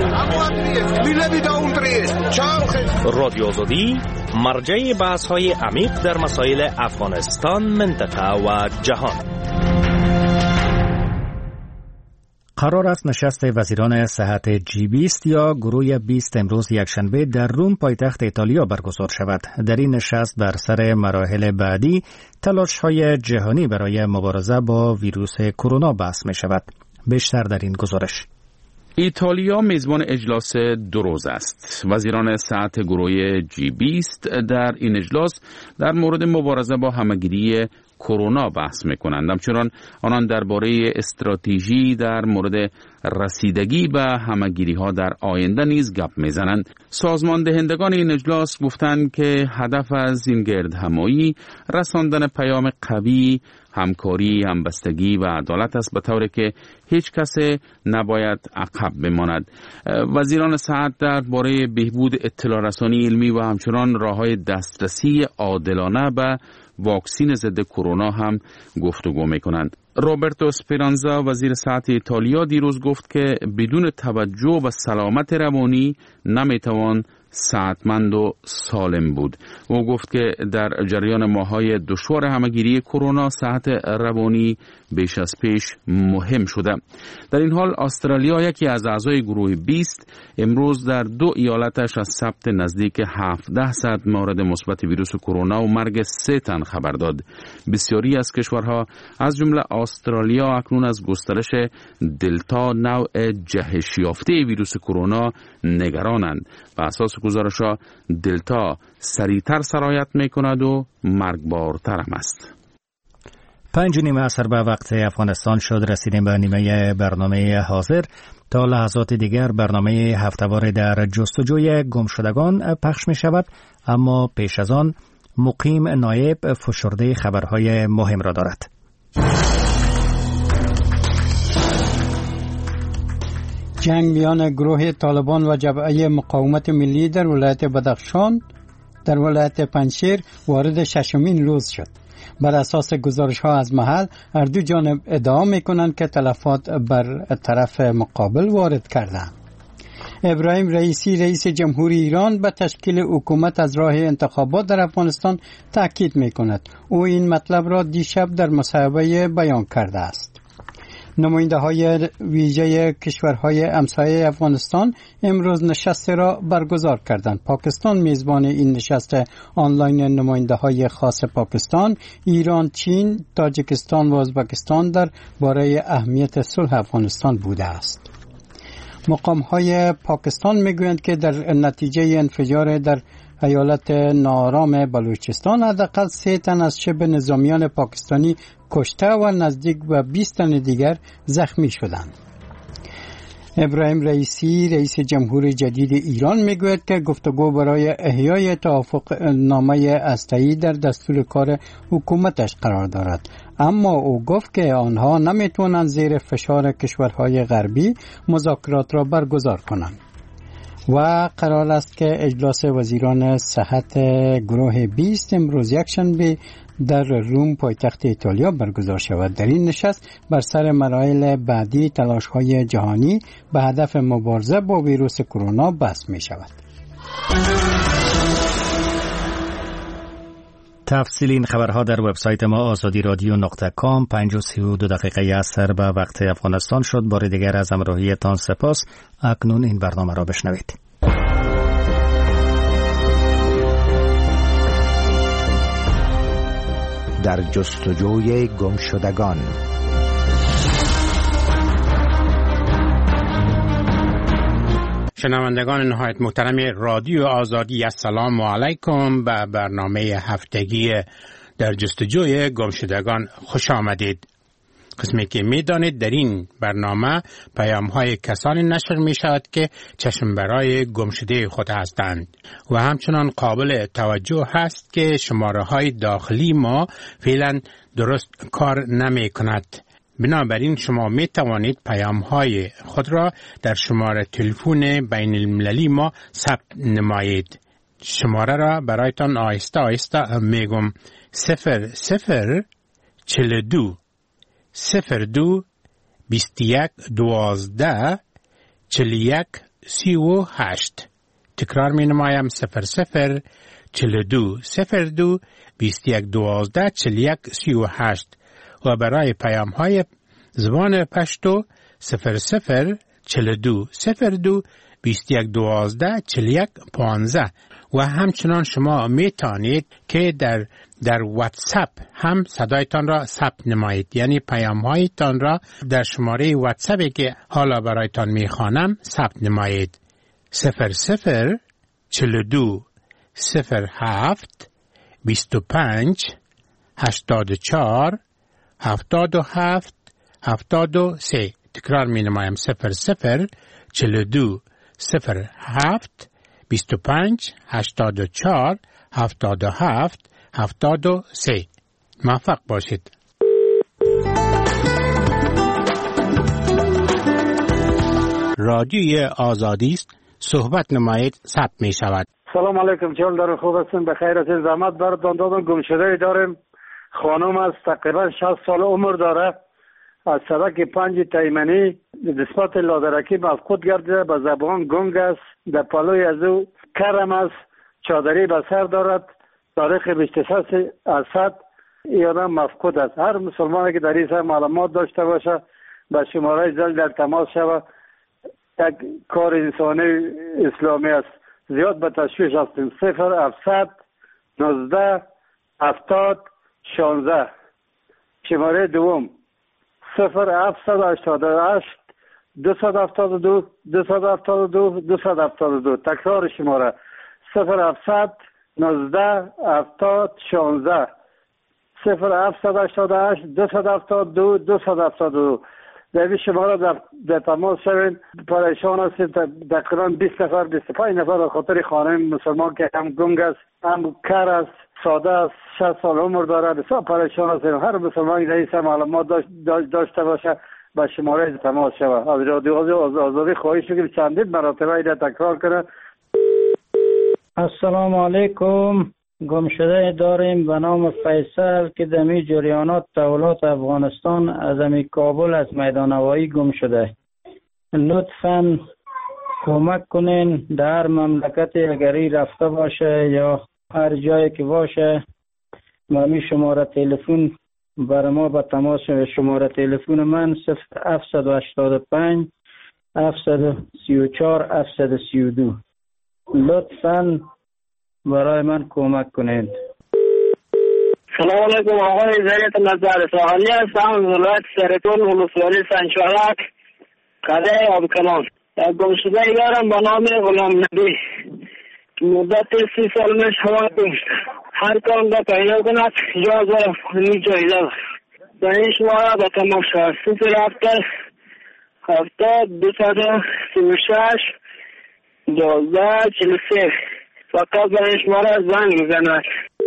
رادیو آزادی مرجع بحث‌های عمیق در مسائل افغانستان، منطقه و جهان. قرار است نشست وزیران صحت جی بیست یا گروه بیست امروز یکشنبه در روم پایتخت ایتالیا برگزار شود. در این نشست بر سر مراحل بعدی تلاش‌های جهانی برای مبارزه با ویروس کرونا بحث می شود. بیشتر در این گزارش. ایتالیا میزبان اجلاس دو روز است. وزیران صحت گروه جی بیست در این اجلاس در مورد مبارزه با همه‌گیری کرونا بحث میکنند. همچنان آنان درباره استراتژی در مورد رسیدگی به همه‌گیری ها در آینده نیز گپ میزنند. سازمان دهندگان این اجلاس گفتند که هدف از این گرد همایی رساندن پیام قوی، همکاری، همبستگی و عدالت است، به طوری که هیچ کس نباید عقب بماند. وزیران صحت درباره بهبود اطلاع رسانی علمی و همچنان راه‌های دسترسی عادلانه به واکسین ضد کرونا هم گفتگو می‌کنند. روبرتو اسپرانزا وزیر صحت ایتالیا دیروز گفت که بدون توجه به سلامت روانی نمیتوان صحتمند و سالم بود. او گفت که در جریان ماه‌های دشوار همه‌گیری کرونا صحت روانی بیش از پیش مهم شده. در این حال استرالیا، یکی از اعضای گروه بیست، امروز در دو ایالتش از ثبت نزدیک هفده صد مورد مثبت ویروس کرونا و مرگ سه تن خبر داد. بسیاری از کشورها از جمله استرالیا اکنون از گسترش دلتا نوع جهش یافته ویروس کرونا نگرانند. بر اساس گزارش‌ها دلتا سریعتر سرایت می‌کند و مرگبارتر هم است. پنج نیمه عصر به وقت افغانستان شد. رسیدیم به نیمه برنامه حاضر. تا لحظات دیگر برنامه هفته‌وار در جستجوی گمشدگان پخش می شود، اما پیش از آن مقیم نایب فشرده خبرهای مهم را دارد. جنگ میان گروه طالبان و جبهه مقاومت ملی در ولایت بدخشان در ولایت پنجشیر وارد ششمین روز شد. بر اساس گزارش ها از محل، هر دو جانب ادعا می کنند که تلفات بر طرف مقابل وارد کردند. ابراهیم رئیسی رئیس جمهوری ایران به تشکیل حکومت از راه انتخابات در افغانستان تاکید می کند. او این مطلب را دیشب در مصاحبه بیان کرده است. نماینده های ویژه کشورهای همسایه افغانستان امروز نشست را برگزار کردند. پاکستان میزبان این نشست آنلاین نماینده های خاص پاکستان، ایران، چین، تاجیکستان و ازبکستان در باره اهمیت صلح افغانستان بوده است. مقام های پاکستان میگویند که در نتیجه انفجار در ایالت ناآرام بلوچستان حداقل سه تن از شبه نظامیان پاکستانی کشته و نزدیک به بیست تن دیگر زخمی شدند. ابراهیم رئیسی رئیس جمهوری جدید ایران میگوید که گفتگو برای احیای توافق نامه هسته‌ای در دستور کار حکومتش قرار دارد، اما او گفت که آنها نمیتونند زیر فشار کشورهای غربی مذاکرات را برگزار کنند. و قرار است که اجلاس وزیران صحت گروه بیست امروز یکشنبه در روم پایتخت ایتالیا برگزار شود. در این نشست بر سر مراحل بعدی تلاش‌های جهانی به هدف مبارزه با ویروس کرونا بحث می شود. تفصیل این خبرها در وبسایت ما آزادی رادیو نقطه کام. پنج و سی و دو دقیقه عصر به وقت افغانستان شد. بار دیگر از همراهیتان سپاس. اکنون این برنامه را بشنوید. در جستجوی گمشدگان. شنوندگان نهایت محترم رادیو آزادی، السلام علیکم. به برنامه هفتگی در جستجوی گمشدگان خوش آمدید. قسمی که می دانید در این برنامه پیام های کسانی نشر می شود که چشم برای گمشده خود هستند و همچنان قابل توجه هست که شماره های داخلی ما فعلا درست کار نمی کند. بنابراین شما می توانید پیام های خود را در شماره تلفن بین المللی ما ثبت نمایید. شماره را برایتان آهسته آهسته می گم. صفر صفر چل دو صفر دو بیست یک دوازده چل یک سی و هشت. تکرار می نمایم. صفر صفر چل دو صفر دو بیست یک دوازده چل یک سی و هشت. و برای پیام های زبان پشتو صفر صفر چل دو صفر دو بیست یک دوازده چل یک پانزده. و همچنان شما می توانید که در در واتساپ هم صدایتان را ثبت نمایید، یعنی پیام هایتان را در شماره واتساپی که حالا برایتان می خوانم ثبت نمایید. صفر صفر چل دو صفر هفت بیست و پنج هشتاد و چهار هفتاد و هفت هفتاد و سه. تکرار می نمایم. صفر صفر چل دو صفر هفت بیست و پنج هشتاد و چهار هفتاد و هفت هفتاد و سه. موفق باشید. رادیوی آزادی است. صحبت نمایید. ثبت می شود. سلام علیکم. چون در خوب هستین؟ بخیر هستین؟ زحمت براتون دادم. گمشده داریم. خانم است، تقریبا شصت سال عمر داره. از سبک پنج تیمنی نسبت لادرکی مفقود گردیده، به زبان گنگ است. در پلوی از او کرم است، چادری به سر دارد، تاریخ بیست و شش اسد. این آدم مفقود است. هر مسلمانی که در این سر معلومات داشته باشه به شماره زل در تماس شود. یک کار انسانی اسلامی است. زیاد به تشویش هستیم. صفر هفتصد نوزده هفتاد شانزده. شماره دوم صفر هفتصد هشتاد و هشت دویست هفتاد و دو دویست هفتاد و دو دویست هفتاد و دو. تکرار شماره صفر هفتصد نوزده هفتاد شانزده صفر هفتصد هشتاد و هشت دویست هفتاد و دو دویست هفتاد و دو. در این شماره در, در تماس شوین. پریشان هستید. تقریبا بیست نفر بیست و پنج نفر به خاطر خانه مسلمان که هم گنگ است، هم کر است، ساده است، شصت سال عمر داره. بسیار پریشان هستیم. هر مسلمانی در این سر معلومات داشت داشته باشه به شماره تماس شود. از رادیو آزادی خواهش می‌کنم چندین مرتبه اینو تکرار کنه. السلام علیکم. گمشده داریم به نام فیصل که دمی جریانات تحولات افغانستان از امی کابل از میدان هوایی گم شده. لطفاً کمک کنین. در مملکت اگری رفته باشه یا هر جایی که باشه مامی شماره تلفن برای ما به تماس. شماره تلفن من صفر هفتصد و هشتاد و پنج هفتصد و سی و چهار هفتصد و سی و دو. لطفاً برای من کمک کنید. سلام علیکم. آقای زریت نظر ساحلی هستم از ولایت سرطان ولسوالی سنچارک قلعه آبکلان. یک گمشده دارم به نام غلام نبی. مدت سی سال می شود هر کام را پیدا کند جاز و فهمی جایده در این شماره به تماشا صفر هفتاد هفتاد دویست سی و شش دوازده چهل و سه. فقط به این شماره زنگ میزند.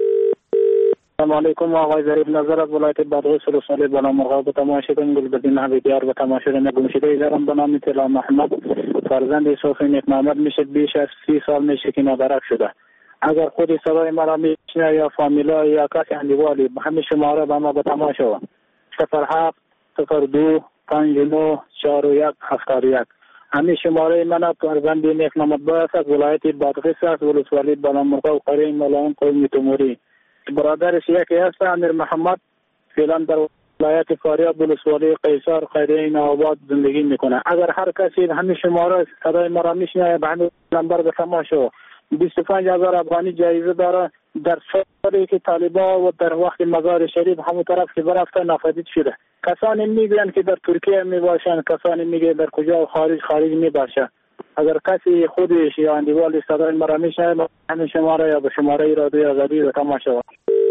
سلام علیکم. آقای ظریف نظر از ولایت بادغیس ولسوالی بلامرغاب به تماشا کنیم. گلبدین حبیبیار به تماشا کنیم. گمشده دارم به نام طلا محمد فرزند صوفی نیک محمد میشه. بیش از سی سال میشه که نادرک شده. اگر خودی صدای مرا میشنه یا فامیلا یا کسی اندیوالی به همین شماره به ما به تماشا صفر هفت صفر دو پنج نو چهار و یک هفتاد و یک. همین شماره من فرزند نیک محمد باید از ولایت بادغیس است ولسوالی بلامرغاب قریه ملائم قومی تموری. برادرش یکی هست امیر محمد فعلا در ولایت فاریاب ولسوالی قیصر قریه نوآباد زندگی میکنه. اگر هر کسی همین شماره صدای مرا میشنه به همین نمبر به تماشا. بیست و پنج هزار افغانی جایزه داره. در سالی که طالبا و در وقت مزار شریف همون طرف که برفته نافذ شده. کسانی میگن که در ترکیه میباشن، کسانی میگن در کجا خارج خارج میباشه. اگر کسی خودش یا اندیوال صدای مرا میشنه همین شماره یا به شماره رادیو آزادی به تماشا.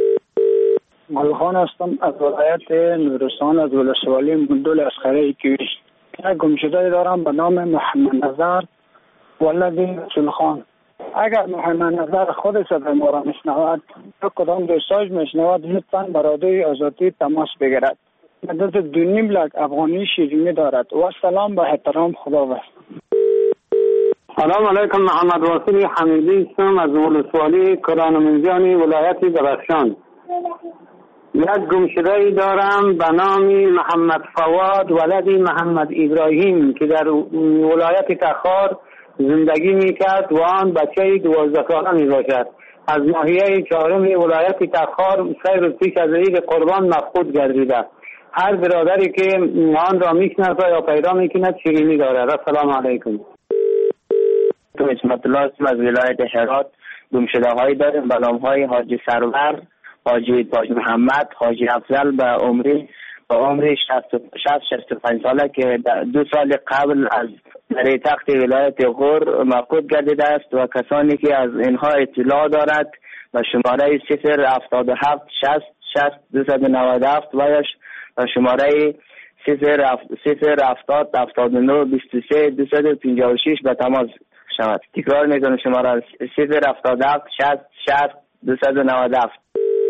ملخان هستم از ولایت نورستان از ولسوالی مندول اسخره کیویش. یک گمشده دارم به نام محمد نظر ولدی رسول خان. اگر محمد نظر خود صدای ما را میشنود یا کدام دوستاش میشنود لطفاً به رادیوی آزادی تماس بگیرد. مدت دو نیم لک افغانی شیرینی دارد و سلام به احترام خداوند. سلام علیکم. محمد واصل حمیدی هستم از ولسوالی کرانمنجانی ولایت درخشان. یک گمشده دارم به نام محمد فواد ولدی محمد ابراهیم که در ولایت تخار زندگی میکرد و آن بچه دوازده ساله میباشد. از ناحیه چهارم ولایت تخار سه روز پیش از عید قربان مفقود گردیده. هر برادری که آن را میشناسه یا پیدا میکند شیرینی دارد. السلام علیکم. تو اسمت الله از ولایت هرات گمشده هایی داریم به نام های حاجی سرور، حاجی تاج محمد، حاجی افضل به عمری به عمری شصت شصت و پنج ساله که دو سال قبل از در تخت ولایت غور مفقود گردیده است و کسانی که از اینها اطلاع دارد و شماره صفر هفتاد و هفت شصت شصت دویست و نود و هفت و شماره صفر هفتاد هفتاد و نه بیست و سه دویست و پنجاه و شش به تماس شود. تکرار میکنم شماره صفر هفتاد و هفت شصت شصت دویست و نود و هفت.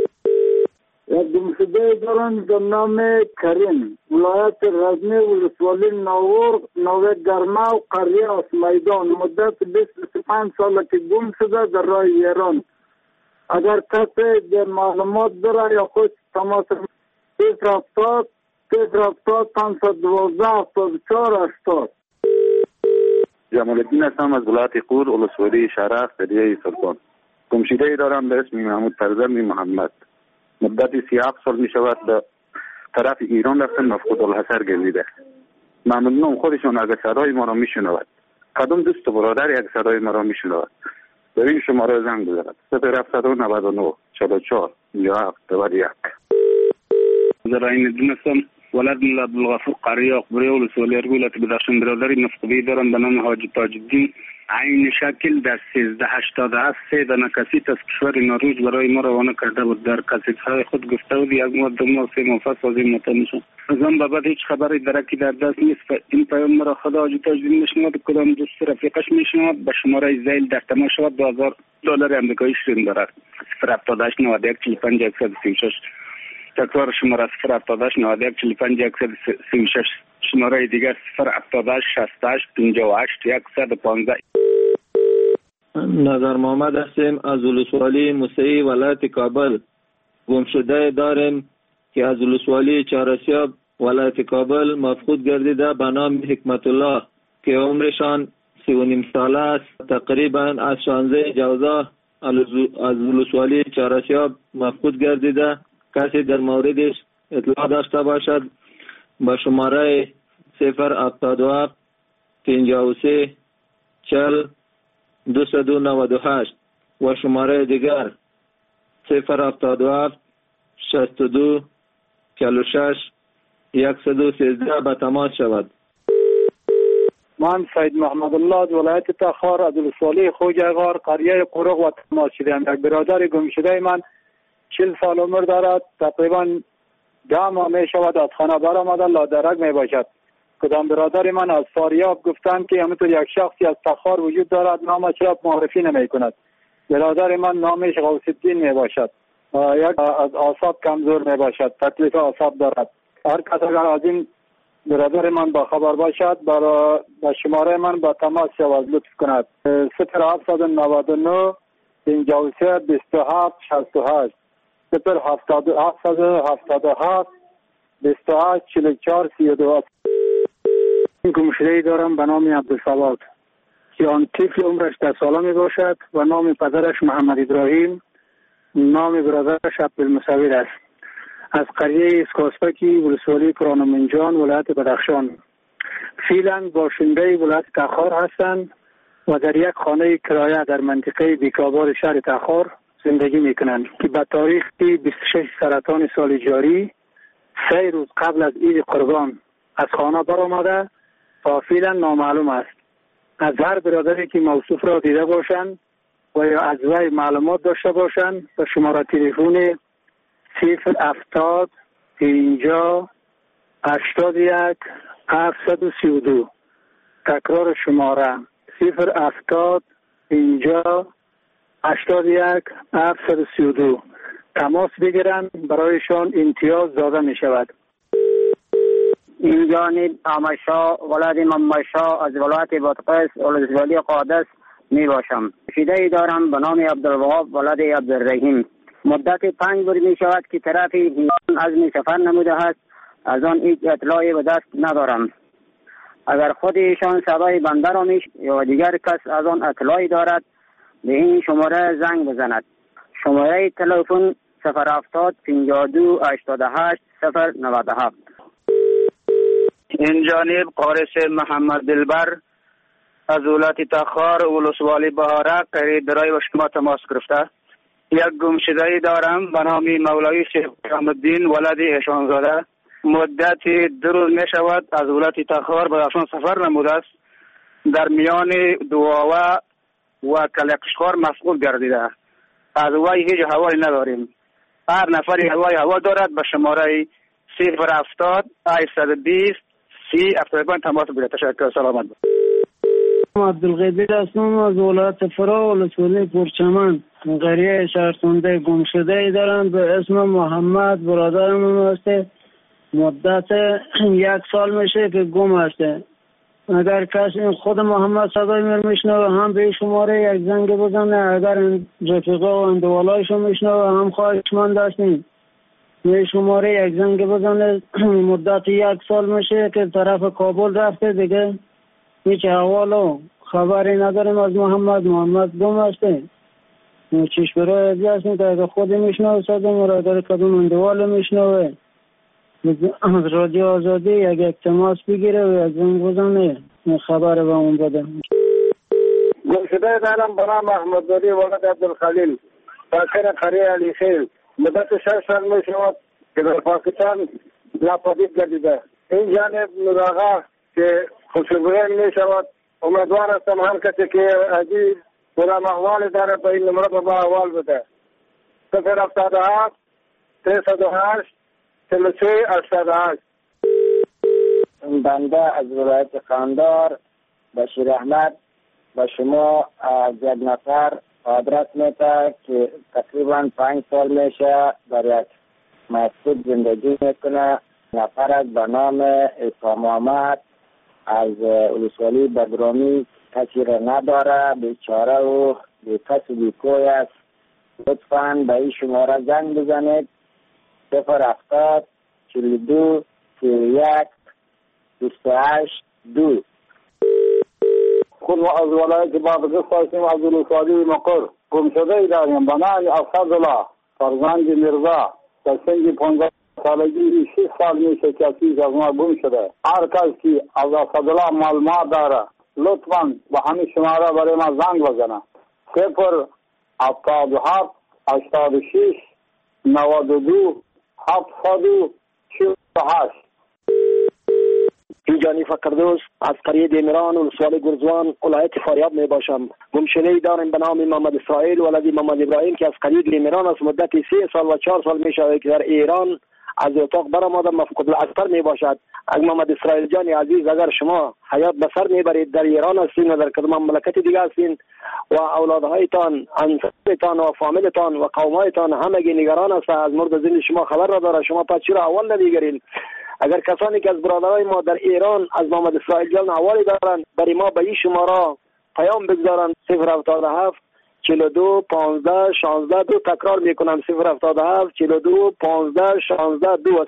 یک گمشده دارم به نام کریم ولایت رزمی ولسوالی ناور نوه گرما و قریه از میدان. مدت بیست و پنج ساله که گم شده در راه ایران. اگر کسی در معلومات داره یا خود تماس صفر هفتاد صفر هفتاد پانصد و دوازده هفتاد و چهار هشتاد. جمال الدین هستم از ولایت قور، ولسوالی شهرک، قریه سلطان. گمشده دارم به اسم محمود فرزند محمد. مدت سی و هفت سال می شود به طرف ایران رفتن، مفقود الحصر گردیده. ممنونم خودشون اگر صدای ما را می شنود، کدام دوست و برادر یک صدای ما را می شنود، به این شماره زنگ بزند: صفر هفتصد و نود و نه چهل و چهار پنجاه و هفت نود و یک. زراعین الدین هستم، ولد ملا عبدالغفور قریه اقبری ولسوالی ولایت بدخشان. برادری نفقه‌ای دارم به نام حاجی تاج‌الدین. عین شکل در سیزده هشتاد و هفت سه دانه کسیت از کشور نروژ برای ما روانه کرده بود. در کسیت‌های خود گفته بود یک ماه دو ماه سه ماه پس از این مطمئن میشم. از آن به بعد هیچ خبری درکی در دست نیست. این پیام مرا خدا حاجی تاج‌الدین میشنود، کدام دوست رفیقش میشنود، به شماره زیل در تماس شود. دو هزار دلار آمریکایی شیرین دارد. صفر هفتاد و هشت نود و یک چهل و پنج صد و سی و شش. تکرار شماره صفر هفتاد و هشت نود و یک چهل و پنج صد و سی و شش. شماره دیگر صفر هفتاد و هشت شصت و هشت پنجاه و هشت صد و پانزده. نظر محمد هستیم از ولسوالی موسعی ولایت کابل. گمشده داریم که از ولسوالی چهارسیاب ولایت کابل مفقود گردیده به نام حکمت الله که عمرشان سی و نیم ساله است. تقریبا از شانزده جوزا از ولسوالی چهارسیاب مفقود گردیده. کسی در موردش اطلاع داشته باشد با شماره صفر هفتاد و هفت پنجاه و سه چهل دویست و نود و هشت و شماره دیگر صفر هفتاد و هفت شصت و دو چهل و شش صد و سیزده به تماس شود. من سید محمد الله از ولایت تخار از ولسوالی خوجه‌غار قریه قرق و تماس شدم. یک برادر گمشده من چهل سال عمر دارد. تقریبا ده ماه می شود از خانه برآمده، لادرک می باشد. کدام برادر من از فاریاب گفتند که همینطور یک شخصی از تخار وجود دارد، نامش را معرفی نمی کند. برادر من نامش غوث الدین می باشد. یک از اعصاب کمزور می باشد، تکلیف اعصاب دارد. هر کس اگر از این برادر من با خبر باشد برای با شماره من با تماس شود لطف کند. صفر هفتصد و نود و نه پنجاه و سه بیست و هفت شصت و هشت صفر هفتاد و هفتاد و هفت بیست و هشت چهل و چهار سی و دو. گمشده‌ای دارم به نام عبدالصواد که آن طفل عمرش ده ساله می باشد و نام پدرش محمد ابراهیم، نام برادرش عبدالمصور است. از قریه اسکاسپکی ولسوالی کرانمنجان ولایت بدخشان. فعلا باشنده ولایت تخار هستند و در یک خانه کرایه در منطقه بیکابار شهر تخار زندگی میکنند که به تاریخ بیست و شش سرطان سال جاری سه روز قبل از عید قربان از خانه برآمده تا فعلا نامعلوم است. از هر برادری که موصوف را دیده باشند و یا از وی معلومات داشته باشند به شماره تلفن صفر هفتاد پنجاه هشتاد و یک هفتصد و سی و دو. تکرار شماره صفر هفتاد پنجاه هشتاد و یک هفتصد و سی و دو. تماس بگیرند، برایشان امتیاز داده می شود. این جانب آمشا ولد ممشا از ولایت بادغیس ولسوالی قادس می باشم. شیده دارم به نام عبدالوهاب ولد عبدالرحیم. مدت پنج بار می شود که طرف ایران عزم سفر نموده است، از آن هیچ اطلاعی به دست ندارم. اگر خود ایشان صدای بنده را میش یا دیگر کس از آن اطلاعی دارد به این شماره زنگ بزند. شماره تلفن صفر هفتاد پنجاه و دو هشتاد و هشت صفر نود و هفت. این جانب قارس محمد دلبر از ولایت تخار ولسوالی بهارک قریب برای با شما تماس گرفته. یک گمشده‌ای دارم به نام مولوی شیخ الدین ولد احسانزاده. مدت دو روز می شود از ولایت تخار بدخشان سفر نموده است. در میان دواوه و کلقشخار مفقود گردیده. از وی هیچ حوالی نداریم. هر نفری هوای هوا دارد به شماره صفر هفتاد هشتصد و بیست سی هفتاد و پنج تماس بگیرید. تشکر. سلامت. عبدالقدیر هستم از ولایت فرا ولسوالی پرچمن. قریه شهرسنده گمشده دارم به اسم محمد. برادرم هسته. مدت یک سال میشه که گم هسته. اگر کسی خود محمد صدای مر میشنوه هم به شماره یک زنگ بزنه. اگر رفیقا و اندوالایشو میشنوه هم خواهشمند داشتیم به شماره یک زنگ بزنه. مدت یک سال میشه که طرف کابل رفته، دیگه هیچ حوال و خبری نداریم از محمد محمد گم هستیم. چیش برای ازی هستیم که اگه خود میشنوه ساده مرا داره کدوم اندوال میشنوه از رادیو آزادی یک اکتماس بگیره و از اون گذانه خبر به اون بده. گمشده دارم برای محمد داری ولد عبدالخلیل ساکن قریه علی خیل مدت شش سال می شود که در پاکستان ناپدید گردیده. این جانب نوراغا که خوشبین می شود. امیدوار هستم هر کسی که عزیز پورا احوال داره به این نمره با احوال بده. صفر هفتاد و هفت سیصد و هشت چهل و سه هشتاد و هشت. بنده از ولایت قندار بشیر احمد به شما از یک نفر آدرس میده که تقریبا پنج سال میشه در یک مسجد زندگی میکنه. نفر به نام اسلام محمد از ولسوالی بدرامی کسی را نداره، بیچاره و بی کس و بی کوی است. لطفاً به این شماره زنگ بزنید صفر هفتاد چهل و دو سی و یک بیست و هشت دو. خود ما از ولایت بادغیس هستیم از ولسوالی مقر. گمشده ای داریم به نام اسدالله فرزند میرزا در سن پانزده سالگی شش سال میشه که چیز از ما گم شده. هر کس که از اسدالله معلومات داره لطفاً به همین شماره برای ما زنگ بزنه صفر هفتاد و هفت هشتاد و شش نود و دو هفتصد و چهل و هشت. جانی فقردوس از قریه دیمران و ولسوالی گرزوان ولایت فاریاب می باشم. گمشده‌ای داریم به نام محمد اسرائیل ولد محمد ابراهیم که از قریه دیمران از مدت سه سال و چهار سال می شود که در ایران از اتاق برآمده مفقود الاثر می باشد. از محمد اسرائیل جان عزیز اگر شما حیات به سر می برید در ایران هستین و در کدام مملکت دیگه هستین و اولادهایتان انصارتان و فامیلتان و قومایتان همگی نگران است از مرد زنده شما خبر را داره، شما پس چرا اول نمیگیرین؟ اگر کسانی که از برادرای ما در ایران از محمد اسرائیل جان حوالی دارند برای ما به این شماره پیام بگذارند صفر هفتاد و هفت چهل و دو پانزده شانزده دو. تکرار میکنم صفر هفتاد و هفت چهل و دو پانزده شانزده دو.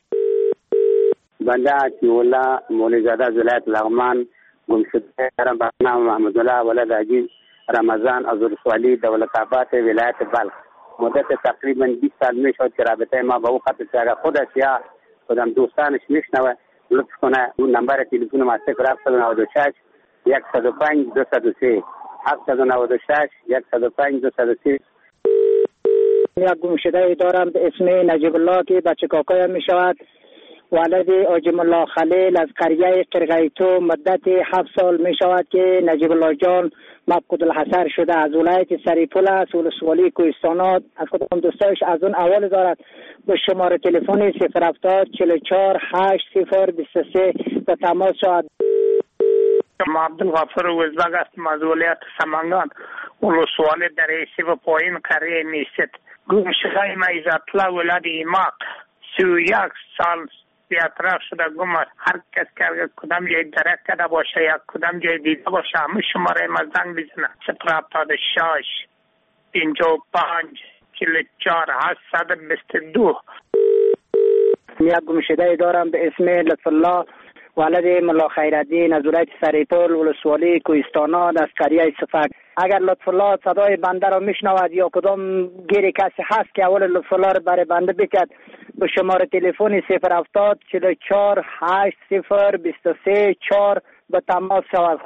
بنده عطی‌الله مولیزاده از ولایت لغمان گمشده دارم به نام محمدالله ولد عزیز رمضان از ولسوالی دولت‌آباد ولایت بلخ. مدت تقریبا بیست سال می شد که رابطه ما با او قطع شد. اگر خودش یا خودم دوستانش میشنوه لطف کنه اون نمبر تلفن ما صفر هفتصد و نود و شش صد و پنج دویست و سه هفتصد و نود و شش صد و پنج دویست و سه. یک گمشده دارم به اسم نجیب الله که بچه کاکایم می شود. ولد آجم الله خلیل از قریه قرغیتو مدت هفت سال می شود که نجیب الله جان مفقود الحصر شده. از ولایت سریپول است ولسوالی کوهستانات. از کدام دوستایش از اون اول دارد به شماره تلفن صفر هفتاد چهل و چهار هشت صفر بیست و سه به تماس شد. ما عبدالغفور وزبگ هستم از ولایت سمنگان ولسوالی در ایسی و پایین قریه میست. گمشده ما عزت‌الله ولد ایماق سی و یک سال بیاطراف شده گم است. هر کس که کدام جای درک کرده باشه یا کدام جای دیده باشه همه شماره ما زنگ بزنه صفر هفتاد و شش پنجاه و پنج چهل و چهار هشتصد و بیست و دو. یک گمشده دارم به اسم لطف الله ولد ملا خیرالدین از ولایت سریپول ولسوالی کوهستانات از قریه صفک. اگر لطف الله صدای بنده را میشنود یا کدام گیری کسی هست که اول لطف الله را برای بنده بکرد به شماره تلفن صفر هفتاد چهل و چهار هشت صفر بیست و سه چهار به تماس شود.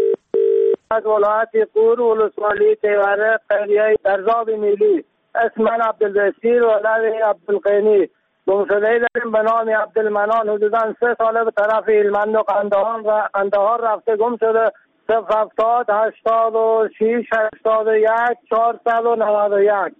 از ولایت قور ولسوالی تیوره قریه درزاب میلی اسم من عبدالبصیر ولد عبدالقینی. گمشده‌ای داریم به نام عبدالمنان حدوداً سه ساله به طرف هلمند و قندهار و قندهار رفته گم شده. صفر هفتاد هشتاد و شش هشتاد و یک چهارصد و نود و یک.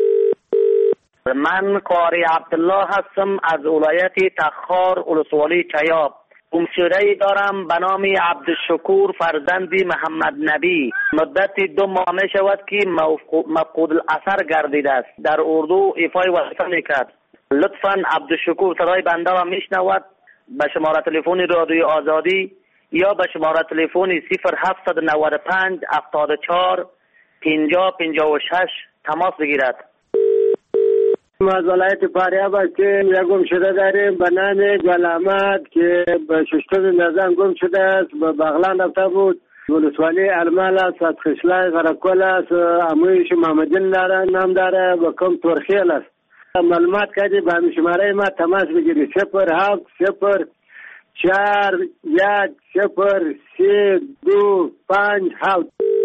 من قاری عبدالله هستم از ولایت تخار ولسوالی چیاب. گمشده‌ای دارم به نام عبدالشکور فرزند محمد نبی. مدت دو ماه می شود که مفقود الاثر گردیده است. در اردو ایفای وظیفه میکرد. لطفاً عبدالشکور صدای بنده را میشنود به شماره تلفن رادیو آزادی یا به شماره تلفن صفر هفتصد و نود و پنج هفتاد و چهار پنجاه پنجاه و شش تماس بگیرد. ما از ولایت فاریاب هستیم. یک گمشده داریم به نام گل احمد که به ششتم نظام گم شده است. به بغلان رفته بود ولسوالی ارمال است، از خشلای غرقل است، امویش محمدین داره نام داره و کم ترخیل است. معلومات کردی به همین شماره ما تماس بگیری صفر هفت صفر چهار یک صفر سه دو پنج هفت.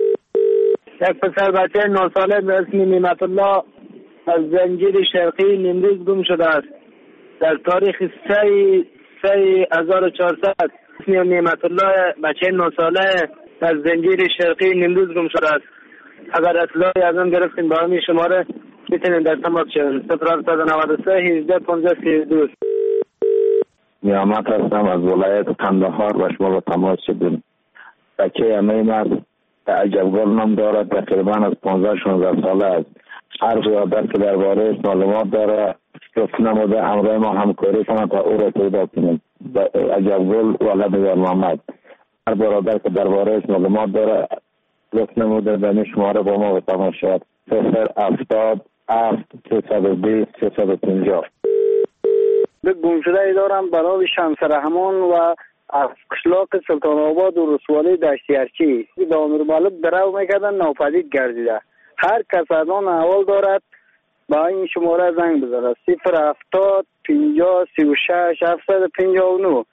یک پسر بچه نه ساله به اسم نعمت الله از زنجیر شرقی نیمروز گم شده است. در تاریخ سه سه هزار و چهارصد اسم نعمت الله بچه نه ساله از زنجیر شرقی نیمروز گم شده است. اگر اطلاعی از آن گرفتیم با همین شماره میتونیم در تماس شویم. صفر هفت نود و سه هجده پانزده سی و دو. نیامت هستم از ولایت قندهار و شما با تماس شدیم. بچه امیم است، عجبگل نام دارد، تقریبا از پانزده شانزده ساله است. هر زیادت که درباره معلومات داره گفت نموده همراه ما همکاری کنند تا او را پیدا کنیم. عجبگل ولد در محمد. هر برادر که درباره معلومات داره گفت نموده به این شماره با ما به تماس شد. صفر هفتاد هفت سیصد و بیست سیصد و پنجاه. به گمشده ای دارم به نام شمس رحمان و از قشلاق سلطان آباد و رسوالی دشتیارچی به امیر مالک درو میکردن ناپدید گردیده. هر کس از آن احوال دارد با این شماره زنگ بزنه. صفر هفتاد پنجاه سی و شش هفتصد پنجاه و نه.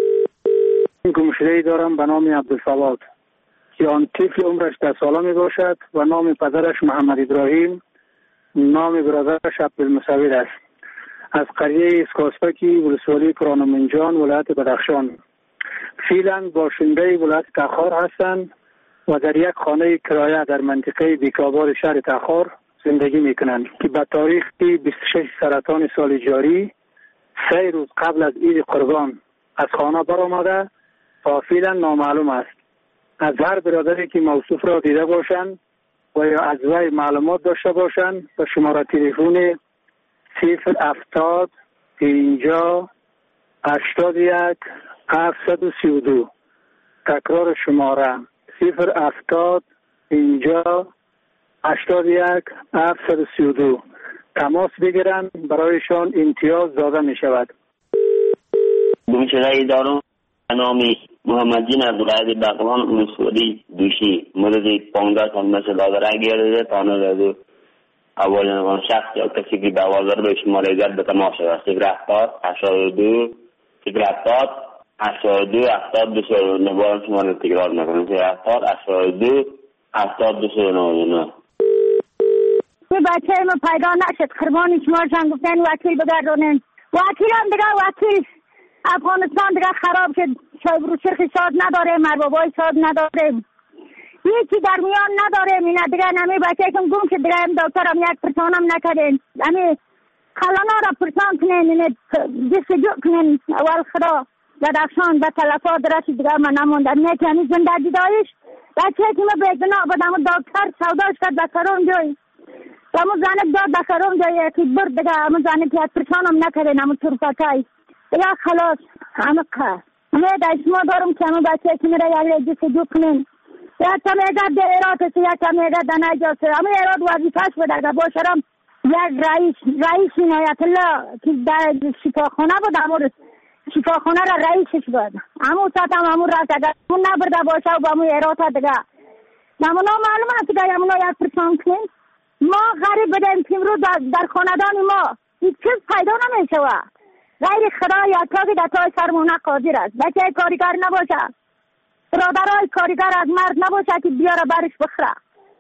گمشده ای دارم به نام عبدالصواد که آن طفل عمرش ده ساله می باشد و نام پدرش محمد ابراهیم، نام برادرش عبدالمصور است. از قریه اسکاسپکی ولسوالی کرانمنجان ولایت بدخشان. فعلا باشنده ولایت تخار هستند و در یک خانه کرایه در منطقه بیکابار شهر تخار زندگی میکنند که به تاریخ بیست و شش سرطان سال جاری سه روز قبل از عید قربان از خانه برآمده تا فعلا نامعلوم است. از هر برادری که موصوف را دیده باشند و یا از وی معلومات داشته باشند به شماره تلفن صفر هفتاد پنجاه هشتاد یک هفتصد و سی و دو. تکرار شماره صفر هفتاد پنجاه هشتاد یک هفتصد و سی و دو. تماس بگیرند، برایشان امتیاز داده می شود. گمشده ای دارم نامی محمد جین از ولایت بغلان ولسوالی دوشی مدت پانزده سال مثل دادره گرده تانه دادو اول شخص یا کسی که به آوازار به شماره زد به تماس شده. صفر هفتاد هشتاد و دو صفر هفتاد هشتاد و دو هفتاد دو سه نبار شماره تکرار میکنم. صفر هفتاد هشتاد و دو هفتاد دو سه نه. بچه ما پیدا نشد، قربانی شما شن گفتن وکیل بگردونین. وکیل هم دیگه وکیل افغانستان دیگه خراب شد. شاید رو چرخی شاد نداریم، مربابای شاد نداریم، هیچی در میان نداریم. اینا دیگه نمی بچه کم گم شد دیگه هم دکتر هم یک پرسان هم نکردین. همی خلانا را پرسان کنین، اینه جستجو کنین. اول خدا بدخشان به تلفات رسید دیگه من نموندم. نیتی همی زندگی دایش بچه که ما به گناه بدم دکتر سوداش کرد بکرون جای همون زنه داد بکرون جای که برد دیگه همون زنه که یک پرسان هم نکردین. همون طرفتای دیگه خلاص همه که همه داشما دارم که همه بچه که میره یک جستجو کنین. یا تمیگه در ایراد یا تمیگه در نجاسه همه ایراد وظیفه‌اش بده. باشرم یک رئیس رئیس عنایت الله که در شفاخانه بود، همون شفاخانه را رئیسش بود. همون ساعت هم همون رفت اگر همون نبرده باشه و با همون ایراد دیگه همون معلوم است که همون یک پرسان کنیم. ما غریب بدیم که امروز در خاندان ما هیچ چیز پیدا نمیشه و غیر خدا یا تاقی در تای سرمونه قادر است. بچه کاریگر نباشه، برادرای کاریگر از مرد نباشه که بیاره برش بخره.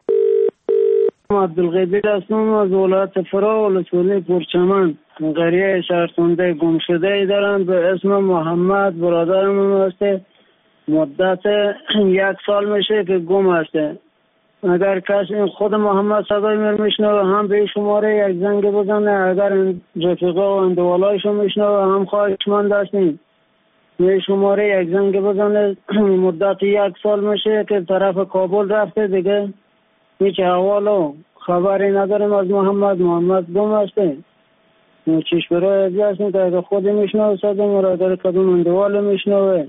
عبدالغیبی هستم از ولایت فرا ولسوالی پرچمن. قریه شهرخونده گمشده ای دارم به اسم محمد. برادرم هسته مدت یک سال میشه که گم هسته. اگر کسی خود محمد صدای من میشنوه هم به شماره یک زنگ بزنه. اگر رفیقا و اندوالایشو میشنوه هم خواهشمند هستیم به شماره یک زنگ بزنه. مدت یک سال میشه که طرف کابل رفته دیگه هیچ احوال و خبری نداریم از محمد. محمد گم هسته. چیش برای ازی هستیم که اگر خودی میشنوه صدای مرا اگر کدوم اندوال میشنوه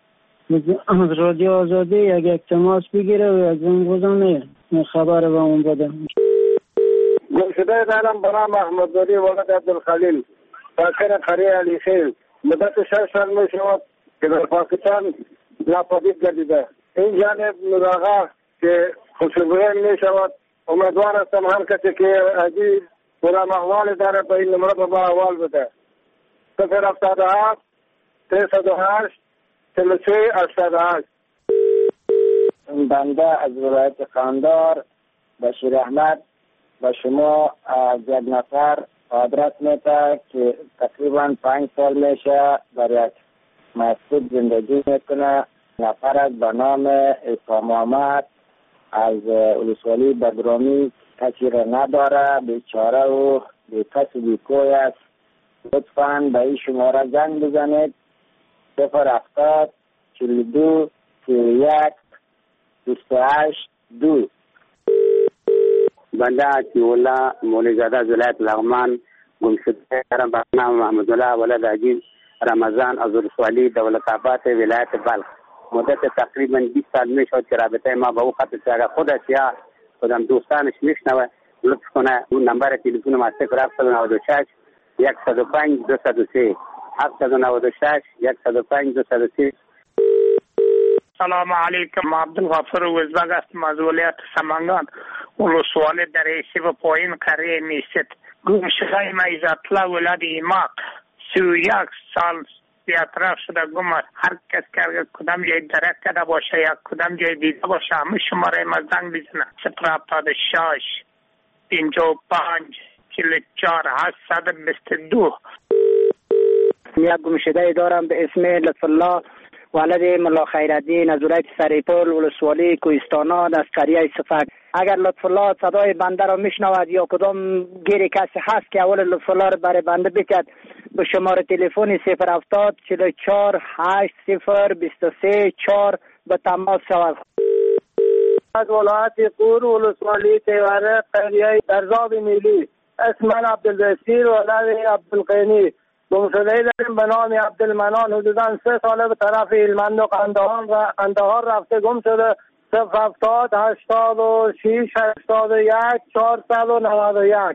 از رادیو آزادی یک یک تماس بگیره و یک زنگ بزنه خبر به اون بده. گمشده دارم برام احمدزاده ولد عبدالخلیل ساکن قریه علیخیل. مدت شش سال می شود که در پاکستان ناپدید گردیده. این جانب مداغا که خوشبوین می شود. امیدوار هستم هر کسی که عجیب برام احوال داره به این نمره با احوال بده. صفر هفتاد و هفت سیصد و هشت چهل و سه هشتاد و هشت. بنده از ولایت قندهار بشیر احمد و شما از یک نفر آدرس میده که تقریبا پنج سال میشه در یک مسجد زندگی میکنه. نفر از به نام عیسی محمد از ولسوالی بدرامی کسی را نداره، بیچاره و بی کس و بی کوی است. لطفاً به این شماره زنگ بزنید صفر هفتاد چهل و دو سی و یک بیست و هشت دو. بنده عطی‌الله مولوی زاده از ولایت لغمان گم شده دارم به نام محمدالله ولد عجیب رمضان از ولسوالی دولت آباد ولایت بلخ. مدت تقریبا بیست سال می شد که رابطه ما با او قطع شد. اگر خودش یا خودم دوستانش میشنوه لطف کنه اون نمبر تلفن ما صفر هفت نه شش صد و پنج دو صد و سه هفت نه شش صد و پنج دو صد و سه. سلام علیکم. عبدالغفور وزبگ هستم از ولایت سمنگان ولسوالی در ایسی و پایین قریه میست. گم شده ما عزت‌الله ولد ایماق سی و یک سال بیاطراف شده گم است. هر کس که کدام جای درک کرده باشه یا کدام جای دیده باشه همه شماره ما زنگ بزنه صفر هفتاد و شش پنجاه و پنج چهل و چهار هشتصد و بیست و دو. یک گم شده دارم به اسم لطف الله ولد ملا خیرالدین از ولایت سریپور ولسوالی کوهستانا از قریه صفک. اگر لطف الله صدای بنده را میشنود یا کدام گیری کسی هست که اول لطف الله را برای بنده بکد به شماره تلفن صفر هفتاد چهل و چهار هشت صفر بیست و سه چهار به تماس شود. از ولایت قور ولسوالی تیوره قریه درزاب میلی اسم من عبدالبصیر ولد عبدالقینی گم شده داریم به نام عبدالمنان حدوداً سه ساله به طرف هلمند و قندهار قندهار رفته گم شده. صفر هفتاد هشتاد و شش هشتاد و یک چهارصد و نود و یک.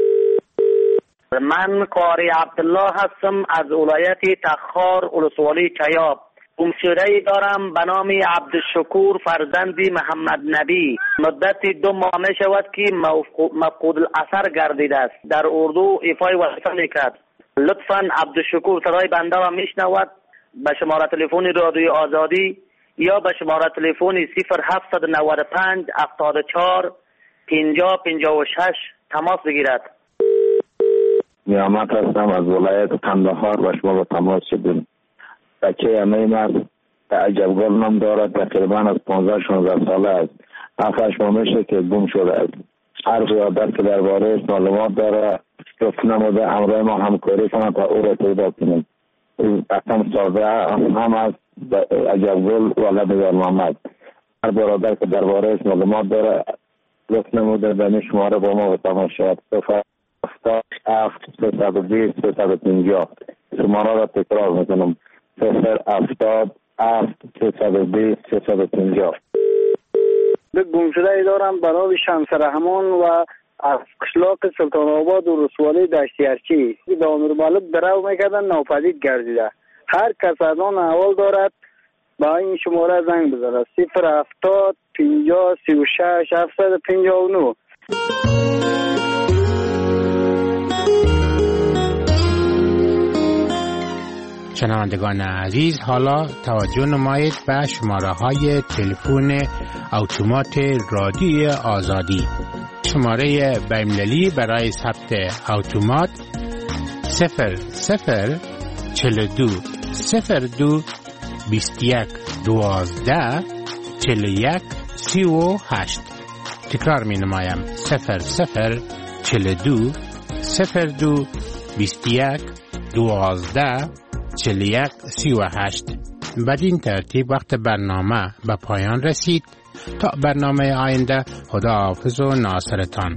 من قاری عبدالله هستم از ولایت تخار ولسوالی چیاب. گم شده دارم به نام عبدالشکور فرزندی محمد نبی. مدت دو ماه می شود که مفقود الاثر گردیده است. در اردو ایفای وظیفه میکرد. لطفاً عبدالشکور صدای بنده را میشنود به شماره تلفن رادیوی آزادی یا به شماره تلفن صفر هفت نه پنج هفتاد و چهار پنجاه پنجاه و شش تماس بگیرد. نیامت هستم از ولایت قندهار و شما با تماس شدیم. بچه امیم است که عجبگل نام دارد. تقریبا از پانزده شانزده ساله است. هفتش ماه میشه که گم شده است. هر برادر که درباره معلومات داره گفت نموده همراه ما همکاری کنند تا او را پیدا کنیم. اصلا ساده هم از عجبگل ولد یار محمد. هر برادر که درباره معلومات داره گفت نموده به شماره با ما به تماس شود. صفر هفتاد هفت سیصد و بیست سیصد و پنجاه. شماره را تکرار میکنم صفر هفتاد هفت سیصد و بیست سیصد و پنجاه. به گم شده دارم برای شمس رحمان و از قشلاق سلطان آباد و رسوالی دشتیارچی به امیر مالک درو میکردن ناپدید گردیده. هر کس از آن احوال دارد با این شماره زنگ بزنه صفر هفتاد پنجاه سی و شش هفتصد و پنجاه و نه. شنوندگان عزیز، حالا توجه نمایید به شماره های تلفن اتومات رادیوی آزادی. شماره بین‌المللی برای ثبت اتومات صفر صفر چهل و دو صفر دو بیست و یک دوازده چهل و یک سی و هشت. تکرار می نمایم صفر صفر چهل و دو صفر دو بیست و یک دوازده چهل و یک سی و هشت. بدین ترتیب وقت برنامه به پایان رسید. تا برنامه آینده، خداحافظ و ناصرتان.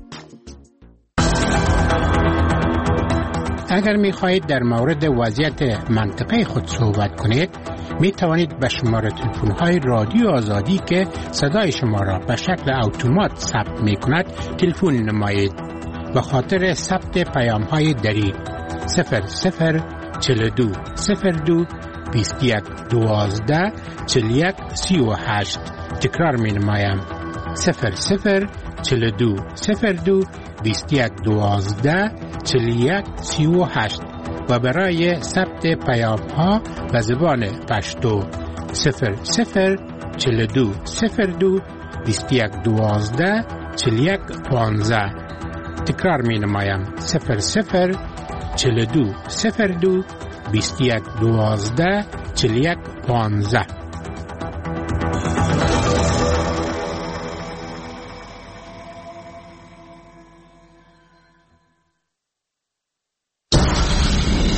اگر می خواهید در مورد وضعیت منطقه خود صحبت کنید، می توانید به شماره تلفن های رادیو آزادی که صدای شما را به شکل اتومات ثبت می کند تلفن نمایید. به خاطر ثبت پیام های دریغ صفر صفر چهل و دو صفر دو بیست و یک دوازده چهل و یک سی و هشت. تکرار می نمایم صفر صفر چهل و دو صفر دو بیست و یک دوازده چهل و یک سی و هشت و برای ثبت پیام ها به زبان پشتو صفر صفر چهل و دو صفر دو بیست و یک دوازده چهل و یک پانزده. تکرار می نمایم صفر صفر چهل و دو صفر دو بیست و یک دوازده چهل و یک پانزده.